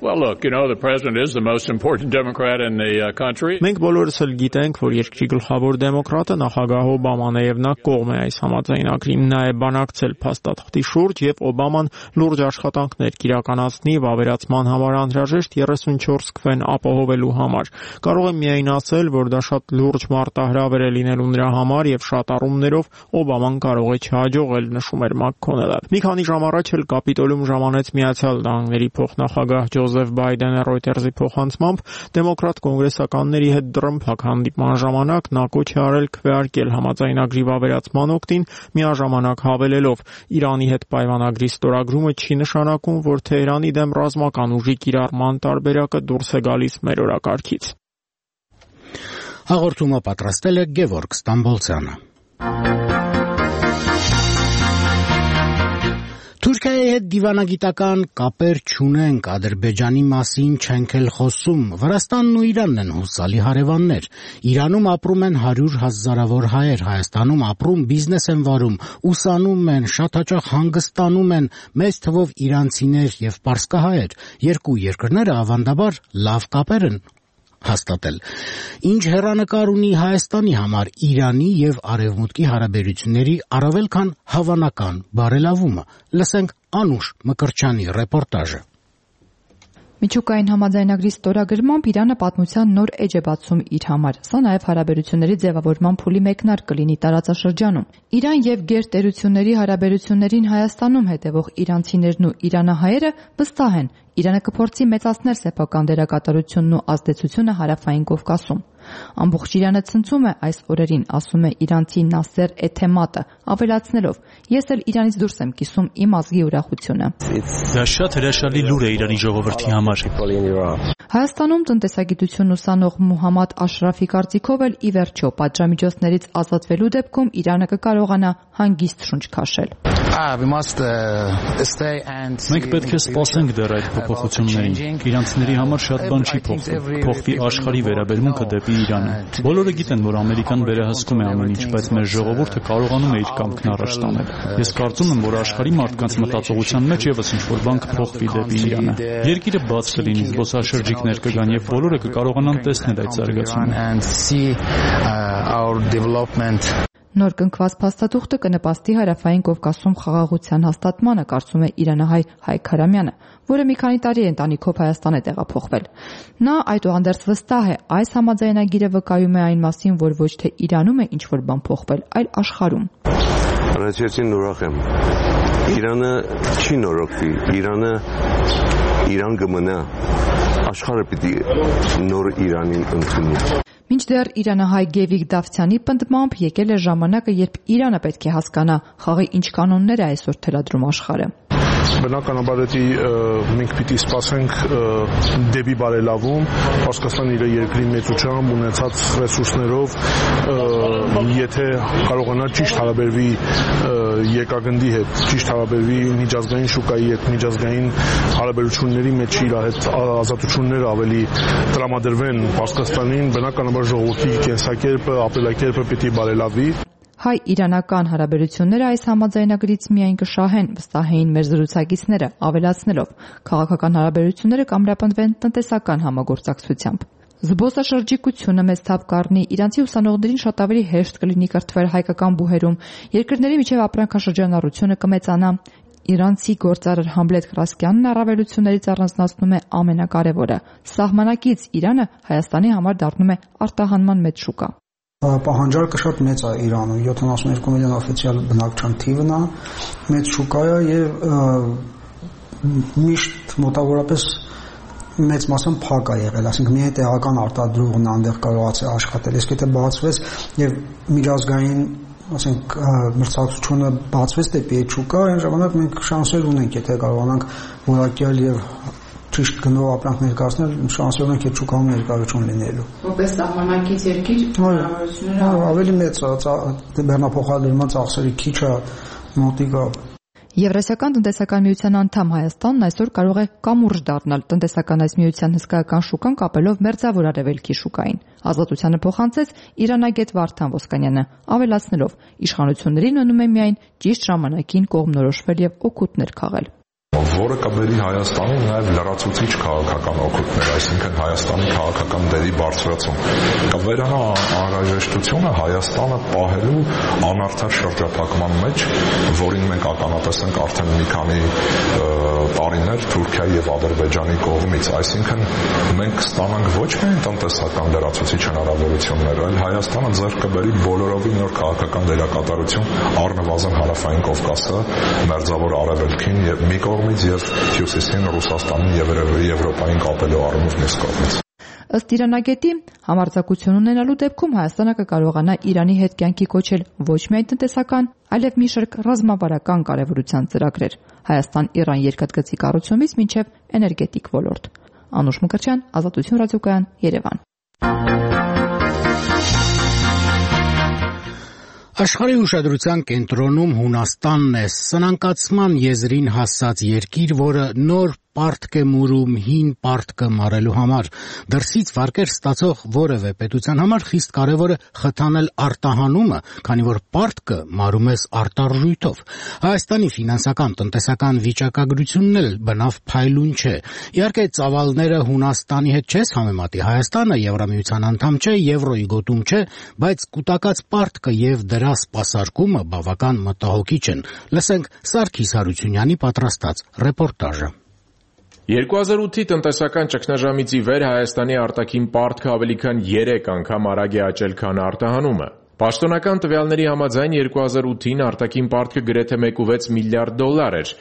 Մենք բոլորս էլ գիտենք, որ երկրի գլխավոր դեմոկրատը նախագահ Օբաման է եւ նա կողմ է այս համաձայնագրին։ Նա է բանակցել փաստաթղթի շուրջ եւ Օբաման լուրջ աշխատանքներ կիրականացնի վավերացման համար անհրաժեշտ 34 քվեն ապահովելու համար։ Կարող եմ միայն ասել, որ դա շատ լուրջ մարտահրավեր է լինելու նրա համար եւ շատ առումներով Օբաման կարող է չհաջողել, նշում էր Մաքքոնելը։ Մի քանի ժամ առաջ էլ Կապիտոլում ժամանեց Միացյալ Նահանգների փոխնախագահ Ջոզեֆ Բայդենը Ռոյտերզի փոխանցմամբ դեմոկրատ կոնգրեսականների հետ դռնփակ հանդիպման ժամանակ նա կոչ է արել քվեարկել համաձայնագրի վավերացման օգտին, միաժամանակ հավելելով Իրանի հետ պայմանագրի ստորագրումը չի նշանակում, որ Թեհրանի դեմ ռազմական ուժի կիրառման տարբերակը դուրս է գալիս մեր օրակարգից։ Հաղորդումը պատրաստել է Գևորգ Ստամբոլցյանը։ Թուրքիայի հետ դիվանագիտական կապեր չունենք, Ադրբեջանի մասին չենք էլ խոսում, Վրաստանն ու Իրանն են հուսալի հարևաններ, Իրանում ապրում են 100 հազարավոր հայեր, Հայաստանում ապրում, բիզնես են վարում, ուսանում են, շատ հաճախ հանգստանում են, մեծ թվով իրանցիներ և պարսկահայեր, երկու երկրները ավանդաբար լավ կապեր են հաստատել։ Ինչ հեռանկար ունի Հայաստանի համար Իրանի և Արևմուտքի հարաբերությունների առավել քան հավանական բարելավումը։ Լսենք Անուշ Մկրտչյանի ռեպորտաժը։ Միջուկային համաձայնագրի ստորագրմամբ Իրանը պատմության նոր էջ է բացում իր համար։ Սա նաև հարաբերությունների ձևավորման փուլի մեկնարկ կլինի տարածաշրջանում։ Իրան և գերտերությունների հարաբերություններին Հայաստանում հետևող իրանցիներն ու իրանահայերը վստահ են, Իրանը կփորձի մեծացնել սեփական դերակատարությունն ու ազդեցությունը Հարավային Կովկասում։ Ամբողջ Իրանը ցնցում է այս օրերին, ասում է իրանցի Նասեր Էթեմատը, ավելացնելով. «Ես էլ Իրանից դուրս եմ կիսում իմ ազգի ուրախությունը»։ Դա շատ հրաշալի լուր է Իրանի ժողովրդի համար։ Հայաստանում տնտեսագիտություն ուսանող Մուհամմադ Աշրաֆի կարծիքով էլ ի վերջո պատժամիջոցներից ազատվելու դեպքում Իրանը կկարողանա հանգիստ շունչ քաշել։ Մենք պետք է սպասենք դեռ այդ փոփոխություններին։ Իրանցիների համար շատ բան չի փոխվի։ Փոխվի աշխարհի վերաբերմունքը դեպի Իրանը։ Բոլորը գիտեն, որ Ամերիկան վերահսկում է ամեն ինչ, բայց մեր ժողովուրդը կարողանում է իր կամքն առաջ տանել։ Ես կարծում եմ, որ աշխարհի մարդկանց մտածողության մեջ եւս ինչ-որ բան կփոխվի դեպի Իրանը։ Երկիրը բաց կլինի, զբոսաշրջիկներ կգան եւ բոլորը կկարողանան տեսնել այդ զարգացումը։ Նոր կնքված փաստաթուղթը կնպաստի Հարավային Կովկասում խաղաղության հաստատմանը, կարծում է իրանահայ Հայկ Հարամյանը, որը մի քանի տարի ընտանիքով Հայաստան է տեղափոխվել։ Նա այդուհանդերձ վստահ է, այս համաձայնագիրը վկայում է այն մասին, որ ոչ թե Իրանում է ինչ-որ բան փոխվել, այլ աշխարհում։ Առաջին ուրախ եմ։ Իրանը չի նորոգվի, Իրան կմնա, աշխարհը պիտի նոր Իրանին ընդունի։ Մինչդեռ իրանահայ Գևիկ Դավթյանի պնդմամբ եկել է ժամանակը, երբ Իրանը պետք է հասկանա խաղի ինչ կանոններ է այսօր թելադրում աշխարհը։ Բնականաբար մենք պիտի սպասենք դեպի բարելավում, Պարսկաստան իր երկրի մեծությամբ ունեցած ռեսուրսներով, եթե կարողանա ճիշտ հարաբերվի եկագնդի հետ, ճիշտ հարաբերվի միջազգային շուկայի հետ, միջազգային հարաբերությունների մեջ իր հետ ազատությունները ավելի տրամադրվեն Պարսկաստանին, բնականաբար ժողովրդի կենսակերպը, ապրելակերպը պիտի բարելավի։ Հայ-իրանական հարաբերությունները այս համաձայնագրից միայն կշահեն, վստահ էին մեր զրուցակիցները, ավելացնելով. քաղաքական հարաբերությունները կամրապնդվեն տնտեսական համագործակցությամբ։ Զբոսաշրջիկությունը մեծ թափ կառնի, իրանցի ուսանողներին շատ ավելի հեշտ կլինի կրթվել հայկական բուհերում, երկրների միջև ապրանքաշրջանառությունը կմեծանա։ Իրանցի գործարար Համլետ Խրասկյանն առավելություններից առանձնացնում է ամենակարևորը. սահմանակից Իրանը Հայաստանի համար դառնում է արտահանման մեծ շուկա։ Պահանջարկը շատ մեծ է Իրանում, 72 միլիոն օֆիցիալ բնակչության թիվն է, մեծ շուկա է եւ միշտ մոտավորապես մեծ մասամբ փակ է եղել, այսինքն միայն տեղական արտադրողն այնտեղ կարողացել աշխատել, իսկ եթե բացվեց եւ միջազգային, ասենք, մրցակցությունը բացվեց դեպի այդ շուկա, այն ժամանակ մենք շանսեր ունենք, եթե կարողանանք որակյալ եւ ճիշտ գնով ապրանք ներկայացնել, շանսեր ունենք այդ շուկայում ներկայություն լինելու։ Որպես սահմանակից երկիր հնարավորությունները ավելի մեծ է, բեռնափոխադրման ծախսերի քիչ է, մոտիկա։ Եվրասիական տնտեսական միության անդամ Հայաստանն այսօր կարող է կամուրջ դառնալ տնտեսական այս միության հսկայական շուկան կապելով մերձավոր արևելքի շուկային։ Ազատությանը փոխանցեց Իրանագետ Վարդան Ոսկանյանը, ավելացնելով. իշխանություններին մնում է միայն ճիշտ ժամանակին կողմնորոշվել եւ օգուտներ քաղել։ Որը կբերի Հայաստանին նաև լրացուցիչ քաղաքական օգուտներ, այսինքն Հայաստանի քաղաքական դերի բարձրացում։ Կվերանա անհրաժեշտությունը Հայաստանը պահելու անարդար շրջափակման մեջ, որին մենք ականատես ենք արդեն մի քանի տարիներ Թուրքիայի եւ Ադրբեջանի կողմից, այսինքն մենք կստանանք ոչ միայն տնտեսական լրացուցիչ հնարավորություններ, այլ Հայաստանը ձեռք կբերի բոլորովին նոր քաղաքական դերակատարություն առնվազն Հարավային Կովկասը, Մերձավոր Արևելքին եւ մի կողմից եւ Հյուսիսին Ռուսաստանին եւ Եվրոպային կապելու առումով մյուս կողմից։ Ըստ Իրանագետի, համարձակություն ունենալու դեպքում Հայաստանը կկարողանա Իրանի հետ կյանքի կոչել ոչ միայն տնտեսական, այլև մի շարք ռազմավարական կարևորության ծրագրեր, Հայաստան-Իրան երկաթգծի կառուցումից մինչև էներգետիկ ոլորտ։ Անուշ Մկրտչյան, Ազատություն ռադիոկայան, Երևան։ Աշխարհի ուշադրության կենտրոնում Հունաստանն է, սնանկացման եզրին հասած երկիր, որը նոր պարտք է մուրում հին պարտքը մարելու համար։ Դրսից վարկեր ստացող որևէ պետության համար խիստ կարևոր է խթանել արտահանումը, քանի որ պարտքը մարում ես արտարժույթով։ Հայաստանի ֆինանսական տնտեսական վիճակագրությունն էլ բնավ փայլուն չէ։ Իհարկե ծավալները Հունաստանի հետ չես համեմատի, Հայաստանը Եվրամիության անդամ չէ, եվրոյի գոտում չէ, բայց կուտակած պարտքը եւ դրա սպասարկումը բավական մտահոգիչ են։ Լսենք Սարգիս Հարությունյանի պատրաստած ռեպորտաժը։ 2008-ի տնտեսական ճգնաժամից ի վեր Հայաստանի արտաքին պարտքը ավելի քան 3 անգամ արագ է աճել, քան արտահանումը։ Պաշտոնական տվյալների համաձայն 2008-ին արտաքին պարտքը գրեթե 1.6 միլիարդ դոլար էր,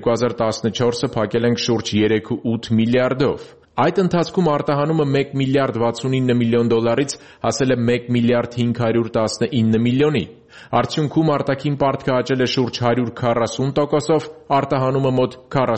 2014-ը փակել ենք շուրջ 3.8 միլիարդով։ Այդ ընթացքում արտահանումը 1 միլիարդ 69 միլիոն դոլարից հասել է 1 միլիարդ 519 միլիոնի։ Արդյունքում արտաքին պարտքը աճել է շուրջ 140%-ով, արտահանումը մոտ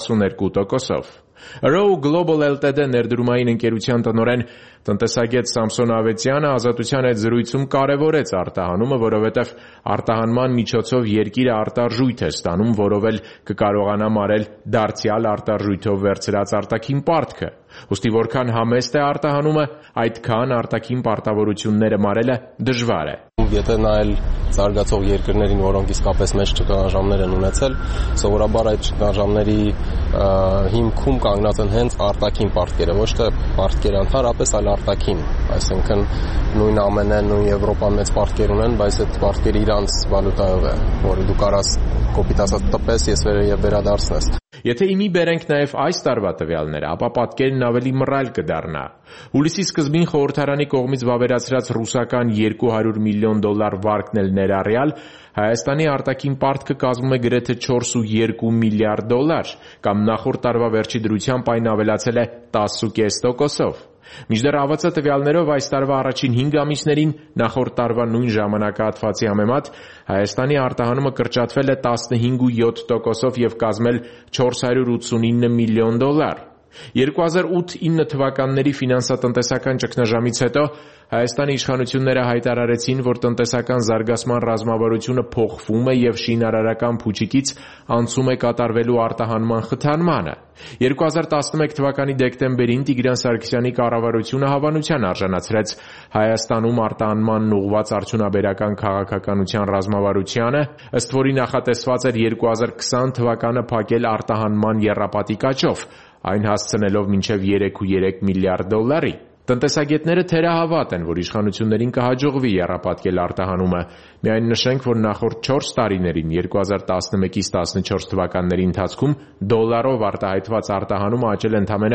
42%-ով։ Row Global Ltd ներդրումային ընկերության տնօրեն տնտեսագետ Սամսոն Ավետյանը Ազատության հետ զրույցում կարևորեց արտահանումը, որովհետև արտահանման միջոցով երկիրը արտարժույթ է ստանում, որով էլ կկարողանա մարել դարձյալ արտարժույթով վերցրած արտաքին պարտքը։ Ուստի որքան համեստ է արտահանումը, այդքան արտաքին պարտավորությունները մարելը դժվար է։ Եթե նայել զարգացող երկրներին, որոնք իսկապես մեծ ճգնաժամներ են ունեցել, սովորաբար այդ ճգնաժամերի հիմքում կանգնած են հենց արտաքին պարտքերը, ոչ թե պարտքերը ընդհանրապես, այլ արտաքին, այսինքն նույն ԱՄՆ-ը, նույն Եվրոպան մեծ պարտքեր ունեն, բայց այդ պարտքերը իրանց վալյուտայով է, որը դու կարաս կոպիտ ասած տպես, ես վերադարձնես։ Եթե իմի բերենք նաև այս տարվա տվյալները, ապա պատկերն ավելի մռայլ կդառնա։ Հուլիսի սկզբին խորհրդարանի կողմից վավերացրած ռուսական 200 միլիոն դոլար վարկն էլ ներառյալ, Հայաստանի արտաքին պարտքը կազմում է գրեթե 4.2 միլիարդ դոլար, կամ նախորդ տարվա վերջի դրությամբ այն ավելացել է 10.5%-ով։ Մինչդեռ ԱՎԾ տվյալներով այս տարվա առաջին 5 ամիսներին նախորդ տարվա նույն ժամանակահատվածի համեմատ Հայաստանի արտահանումը կրճատվել է 15.7%-ով եւ կազմել 489 միլիոն դոլար։ 2008-9 թվականների ֆինանսատնտեսական ճգնաժամից հետո Հայաստանի իշխանությունները հայտարարեցին, որ տնտեսական զարգացման ռազմավարությունը փոխվում է եւ շինարարական փուչիկից անցում է կատարվելու արտահանման խթանմանը։ 2011 թվականի դեկտեմբերին Տիգրան Սարգսյանի կառավարությունը հավանության արժանացրեց Հայաստանում արտահանմանն ուղղված արդյունաբերական քաղաքականության ռազմավարությանը, ըստ որի նախատեսված էր 2020 թվականը փակել արտահանման եռապատիկ աճով, այն հասցնելով մինչև 3.3 միլիարդ դոլարի։ Տնտեսագետները թերահավատ են, որ իշխանություններին կհաջողվի եռապատկել արտահանումը։ Միայն նշենք, որ նախորդ 4 տարիներին 2011-ից 14 թվականների ընթացքում դոլարով արտահայտված արտահանումը աճել է ընդամենը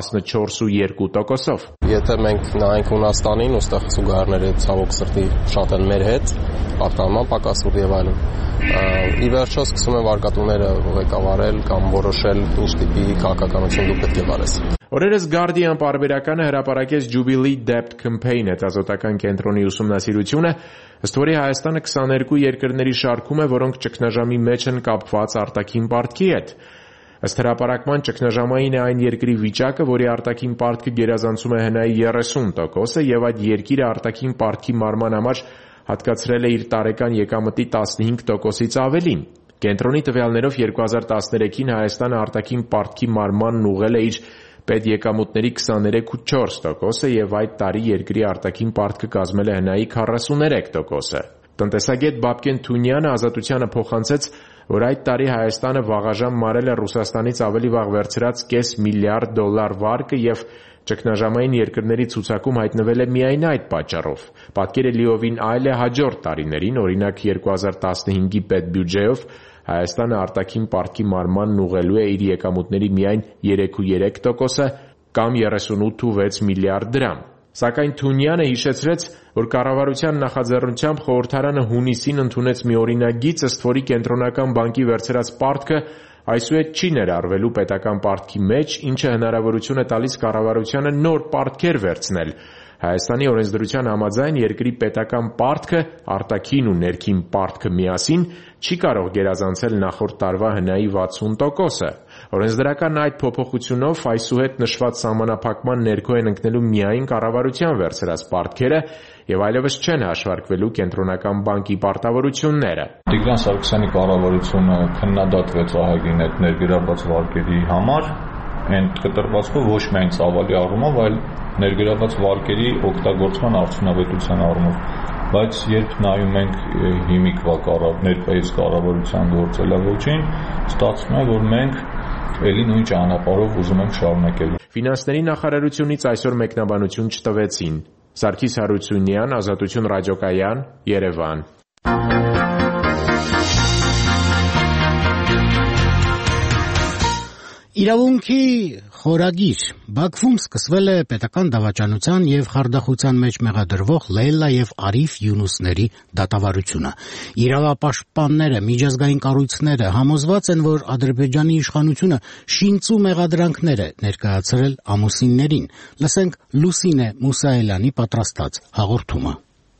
14.2%-ով։ Եթե մենք նայենք Հունաստանին, ուստեղ զուգահեռները ցավոք սրտի շատ են մեր հետ, արտահանման պակասուր եւ այլն։ Ի վերջո սկսում են վարկատուները ղեկավարել կամ որոշել ինչ տիպի քաղաքականություն դու պետք է վարես։ Օրերս Guardian պարբերականը հրապարակեց Jubilee Debt Campaign հետազոտական կենտրոնի ուսումնասիրությունը, ըստ որի Հայաստանը 22 երկրների շարքում է, որոնք ճգնաժամի մեջ են կապված արտաքին պարտքի հետ։ Ըստ հրապարակման ճգնաժամային է այն երկրի վիճակը, որի արտաքին պարտքը գերազանցում է հնայի 30%-ը եւ այդ երկիրը արտաքին պարտքի մարման համար հատկացրել է իր տարեկան եկամտի 15%-ից ավելին։ Կենտրոնի տվյալներով 2013-ին Հայաստանը արտաքին պարտքի մարմանն ուղղել է իր պետեկամուտների 23.4%-ը եւ այդ տարի երկրի արտաքին պարտքը կազմել է հնայի 43%-ը։ Տնտեսագետ Բաբկեն Թունյանը Ազատությանը փոխանցեց, որ այդ տարի Հայաստանը վաղաժամ մարել է Ռուսաստանից ավելի վաղ վերցրած կես միլիարդ դոլար վարկը եւ ճգնաժամային երկրների ցուցակում հայտնվել է միայն այդ պատճառով։ Պատկերը լիովին այլ է հաջորդ տարիներին, օրինակ 2015-ի պետբյուջեով Հայաստանը արտաքին պարտքի մարմանն ուղղելու է իր եկամուտների միայն 3.3%-ը կամ 38.6 միլիարդ դրամ։ Սակայն Թունյանը հիշեցրեց, որ կառավարության նախաձեռնությամբ խորհրդարանը հունիսին ընդունեց մի օրինագիծ, ըստ որի կենտրոնական բանկի վերցրած պարտքը այսուհետ չի ներառվելու պետական պարտքի մեջ, ինչը հնարավորություն է տալիս կառավարությանը նոր պարտքեր վերցնել Հայաստանի օրենսդրության համաձայն երկրի պետական պարտքը, արտաքին ու ներքին պարտքը միասին չի կարող գերազանցել նախորդ տարվա հնայի 60%-ը։ Օրենսդրական այդ փոփոխությունով այսուհետ նշված սահմանափակման ներքո են ընկնելու միայն կառավարության վերցրած պարտքերը եւ այլևս չեն հաշվարկվելու կենտրոնական բանկի պարտավորությունները։ Տիգրան Սարգսյանի կառավարությունը քննադատվեց ահագին այդ ներգրավված վարկերի համար, այն կտրվածքով ոչ միայն ծավալի առումով, այլ ներգրավված վարկերի օգտագործման արդյունավետության առումով, բայց երբ նայում ենք հիմիկվա ներկայիս կառավարության գործելավոճին, ստացվում է, որ մենք էլի նույն ճանապարհով ուզում ենք շարունակել։ Ֆինանսների նախարարությունից այսօր մեկնաբանություն չտվեցին։ Սարգիս Հարությունյան, Ազատություն ռադիոկայան, Երևան։ Իրավունքի խորագիր Բաքվում սկսվել է պետական դավաճանության եւ խարդախության մեջ մեղադրվող Լեյլա եւ Արիֆ Յունուսների դատավարությունը։ Իրավապաշտպանները, միջազգային կառույցները համոզված են, որ Ադրբեջանի իշխանությունը շինծու մեղադրանքներ է ներկայացրել ամուսիններին։ Լսենք Լուսինե Մուսայելյանի պատրաստած հաղորդումը։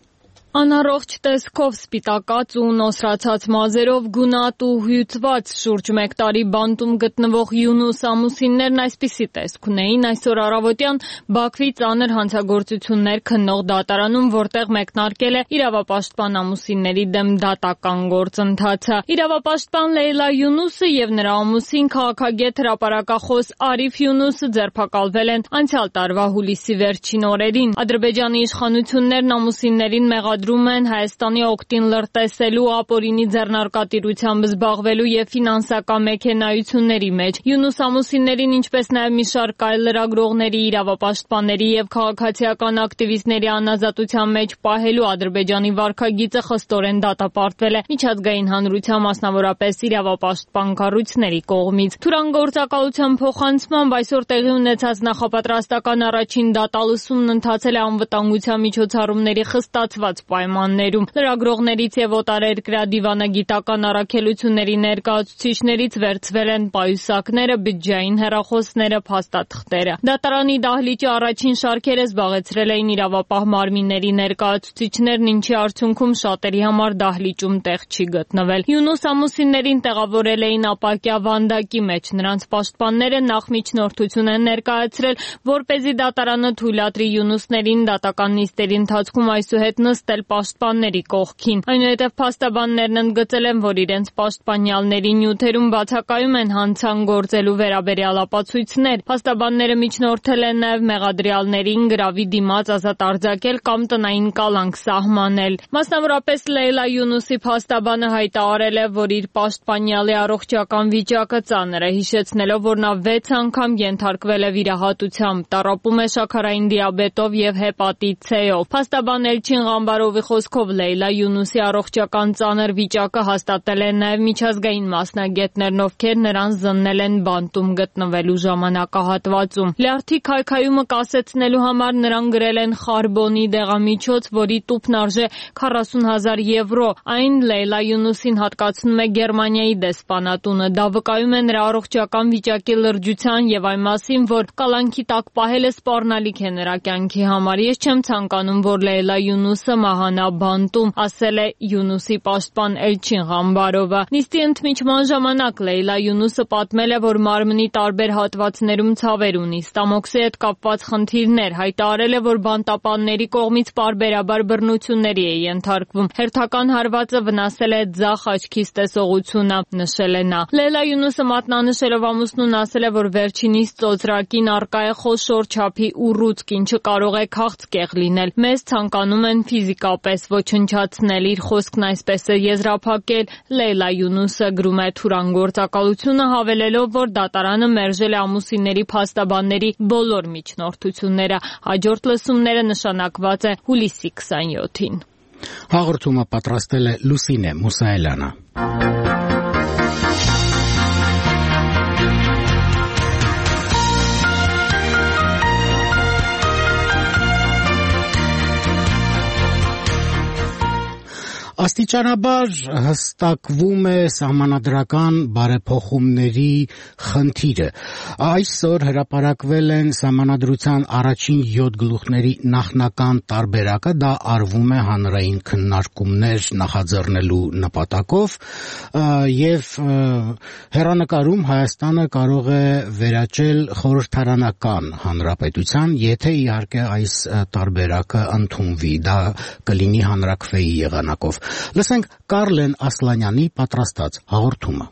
Անառողջ տեսքով սպիտակած ու նոսրացած մազերով գունատ ու հյութված շուրջ 1 տարի բանտում գտնվող Յունուս ամուսիններն այսպիսի տեսք ունեին այսօր առավոտյան Բաքվի ծանր հանցագործություններ քննող դատարանում, որտեղ մեկնարկել է իրավապաշտպան ամուսինների դեմ դատական գործընթացը։ Իրավապաշտպան Լեյլա Յունուսը եւ նրա ամուսին քաղաքագետ հրապարակախոս Արիֆ Յունուսը ձերբակալվել են անցյալ տարվա հուլիսի վերջին օրերին։ Ադրբեջանի իշխանություններն ամուսիններին մեղադրում են Հայաստանի օգտին լրտեսելու, ապօրինի ձեռնարկատիրությամբ զբաղվելու եւ ֆինանսական մեքենայությունների մեջ։ Յունուս ամուսիններին, ինչպես նաեւ մի շարք այլ լրագրողների, իրավապաշտպանների եւ քաղաքացիական ակտիվիստների անազատության մեջ պահելու Ադրբեջանի վարքագիծը խստորեն դատապարտվել է միջազգային հանրության, մասնավորապես իրավապաշտպան կառույցների կողմից։ Թուրան գործակալության փոխանցմամբ այսօր տեղի ունեցած նախապատրաստական առաջին դատալսումն ընթացել է անվտանգության միջոցառումների խստացված պայմաններում։ Լրագրողներից եւ օտարերկրյա դիվանագիտական առաքելությունների ներկայացուցիչներից վերցվել են պայուսակները, բջջային հեռախոսները, փաստաթղթերը։ Դատարանի դահլիճի առաջին շարքերը զբաղեցրել էին իրավապահ մարմինների ներկայացուցիչներն, ինչի արդյունքում շատերի համար դահլիճում տեղ չի գտնվել։ Յունուս ամուսիններին տեղավորել էին ապակյա վանդակի մեջ։ Նրանց պաշտպանները նախ միջնորդություն են ներկայացրել, որպեսզի դատարանը թույլատրի Յունուսներին դատական նիստերի ընթացքում այսուհետ նստել պաշտպանների կողքին։ Այնուհետև փաստաբաններն ընդգծել են, որ իրենց պաշտպանյալների նյութերում բացակայում են հանցան գործելու վերաբերյալ ապացույցներ։ Փաստաբանները միջնորդել են նաև մեղադրյալներին գրավի դիմաց ազատ արձակել կամ տնային կալանք սահմանել։ Մասնավորապես Լեյլա Յունուսի փաստաբանը հայտարարել է, որ իր պաշտպանյալի առողջական վիճակը ծանր է, հիշեցնելով, որ նա 6 անգամ ենթարկվել է վիրահատությամբ, տառապում է շաքարային դիաբետով եւ հեպատիտ C-ով։ Փաստաբան Էլչին Ղամբարովի խոսքով Լեյլա Յունուսի առողջական ծանր վիճակը հաստատել են նաև միջազգային մասնագետներն, ովքեր նրան զննել են բանտում գտնվելու ժամանակահատվածում։ Լյարդի քայքայումը կասեցնելու համար նրան գրել են խարբոնի դեղամիջոց, որի տուփն արժե 40,000 եվրո։ Այն Լեյլա Յունուսին հատկացնում է Գերմանիայի դեսպանատունը։ Դա վկայում է նրա առողջական վիճակի լրջության եւ այն մասին, որ կալանքի տակ պահելը սպառնալիք է նրա կյանքի համար։ Ես չեմ ցանկանում, որ Լեյլա Յունուսը մահանա բանտում, ասել է Յունուսի պաշտպան Էլչին Ղամբարովը։ Նիստի ընդմիջման ժամանակ Լեյլա Յունուսը պատմել է, որ մարմնի տարբեր հատվածներում ցավեր ունի, ստամոքսի հետ կապված խնդիրներ, հայտարարել է, որ բանտապանների կողմից պարբերաբար բռնությունների է ենթարկվում։ Հերթական հարվածը վնասել է ձախ աչքիս տեսողությունը, նշել է նա։ Լեյլա Յունուսը մատնանշելով ամուսնուն ասել է, որ վերջինիս ծոծրակին առկա է խոշոր չափի ուռուցք, ինչը կարող է քաղցկեղ լինել։ Մեզ ցանկանում են ֆիզիկապես ոչնչացնել, իր խոսքն այսպես է եզրափակել Լեյլա Յունուսը, գրում է Թուրան գործակալությունը, հավելելով, որ դատարանը մերժել է ամուսինների փաստաբանների բոլոր միջնորդությունները։ Հաջորդ լսումները նշանակված է հուլիսի 27-ին։ Հաղորդումը պատրաստել է Լուսինե Մուսայելյանը։ Աստիճանաբար հստակվում է սահմանադրական բարեփոխումների խնդիրը։ Այսօր հրապարակվել են սահմանադրության առաջին 7 գլուխների նախնական տարբերակը, դա արվում է հանրային քննարկումներ նախաձեռնելու նպատակով եւ հեռանկարում Հայաստանը կարող է վերաճել խորհրդարանական հանրապետության, եթե իհարկե այս տարբերակը ընդունվի, դա կլինի հանրաքվեի եղանակով։ Լսենք Կարլեն Ասլանյանի պատրաստած հաղորդումը։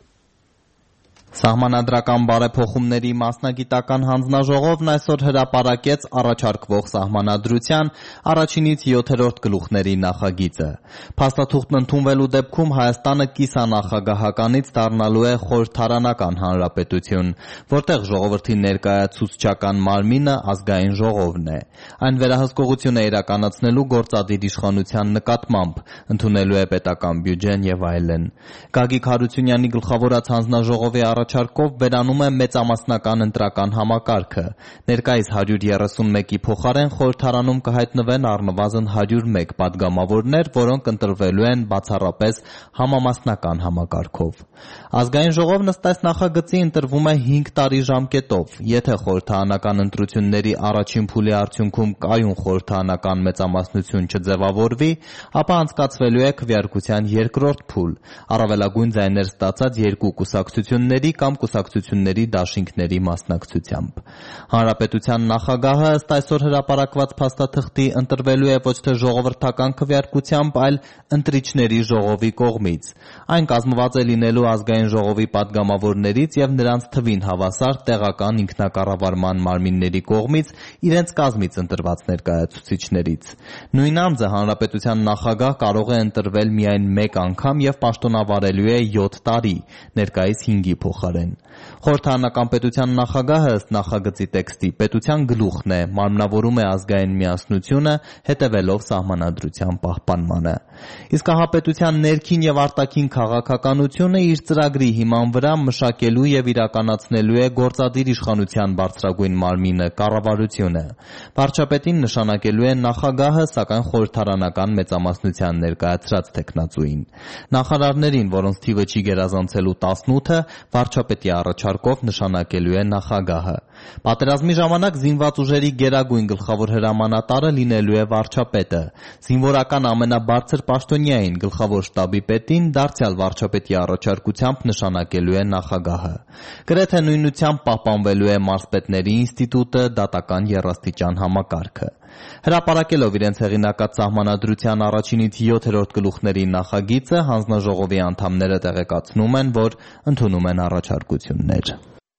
Սահմանադրական բարեփոխումների մասնագիտական հանձնաժողովն այսօր հրապարակեց առաջարկվող սահմանադրության առաջինից 7-րդ գլուխների նախագիծը։ Փաստաթուղթն ընդունվելու դեպքում Հայաստանը կիսանախագահականից դառնալու է խորհրդարանական հանրապետություն, որտեղ ժողովրդի ներկայացուցչական մարմինը ազգային ժողովն է։ Այն վերահսկողություն է իրականացնելու գործադիր իշխանության նկատմամբ, ընդունելու է պետական բյուջեն եւ այլն։ Գագիկ Հարությունյանի գլխավորած հանձնաժողովի առաջարկով վերանում է մեծամասնական ընտրական համակարգը։ Ներկայիս 131-ի փոխարեն խորհրդարանում կհայտնվեն առնվազն 101 падգամավորներ, որոնք ընտրվելու են բացառապես համամասնական համակարգով։ Ազգային ժողովն ըստ այս նախագծի ընտրվում է 5 տարի ժամկետով։ Եթե խորհրդարանական ընտրությունների առաջին փուլի արդյունքում կայուն խորհրդարանական մեծամասնություն չձևավորվի, ապա անցկացվելու է քվեարկության երկրորդ փուլ, առավելագույն ձայներ ստացած երկու կուսակցությունների կամ կուսակցությունների դաշինքների մասնակցությամբ։ Հանրապետության նախագահը ըստ այսօր հրապարակված փաստաթղթի ընտրվելու է ոչ թե ժողովրդական քվեարկությամբ, այլ ընտրիչների ժողովի կողմից։ Այն կազմված է լինելու ազգային ժողովի падգամավորներից եւ նրանց թվին հավասար տեղական ինքնակառավարման մարմինների կողմից իրենց կազմից ընտրված ներկայացուցիչներից։ Նույն անձը հանրապետության նախագահ կարող է ընտրվել միայն մեկ անգամ եւ պաշտոնավարելու է 7 տարի, ներկայիս 5-ի փոխարեն։ Խորհրդարանական պետության նախագահը ըստ նախագծի տեքստի պետության գլուխն է, մարմնավորում է ազգային միասնությունը, հետևելով սահմանադրության պահպանմանը։ Իսկ հապետության ներքին եւ արտաքին քաղաքականությունը իր ծրագրի հիման վրա մշակելու եւ իրականացնելու է գործադիր իշխանության բարձրագույն մարմինը, կառավարությունը։ Վարչապետին նշանակելու է նախագահը, սակայն խորհրդարանական մեծամասնության ներկայացրած տեխնացուին։ Նախարարներին, որոնց թիվը չի գերազանցելու 18-ը, վարչապետի առաջարկով նշանակելու է նախագահը։ Պատերազմի ժամանակ զինված ուժերի գերագույն գլխավոր հրամանատարը լինելու է վարչապետը։ Զինվորական ամենաբարձր պաշտոնյային գլխավոր շտաբի պետին դարձյալ վարչապետի առաջարկությամբ նշանակելու է նախագահը։ Գրեթե նույնությամբ պահպանվելու է մարզպետների ինստիտուտը, դատական եռաստիճան համակարգը։ Հրապարակելով իրենց հեղինակած սահմանադրության առաջինից 7-րդ գլուխների նախագիծը, հանձնաժողովի անդամները տեղեկացնում են, որ ընդունում են առաջարկություններ։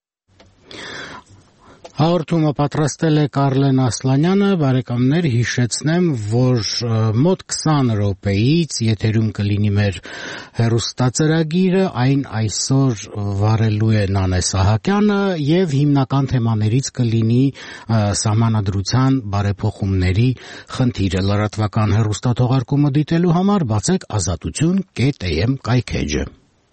Հաղորդումը պատրաստել է Կարլեն Ասլանյանը, բարեկամներ, հիշեցնեմ, որ մոտ 20 րոպեից եթերում կլինի մեր հեռուստածրագիրը, այն այսօր վարելու է Նանե Սահակյանը եւ հիմնական թեմաներից կլինի սահմանադրության բարեփոխումների խնդիրը։ Լրատվական հեռուստաթողարկումը դիտելու համար բացեք azatutun.am կայքեջը։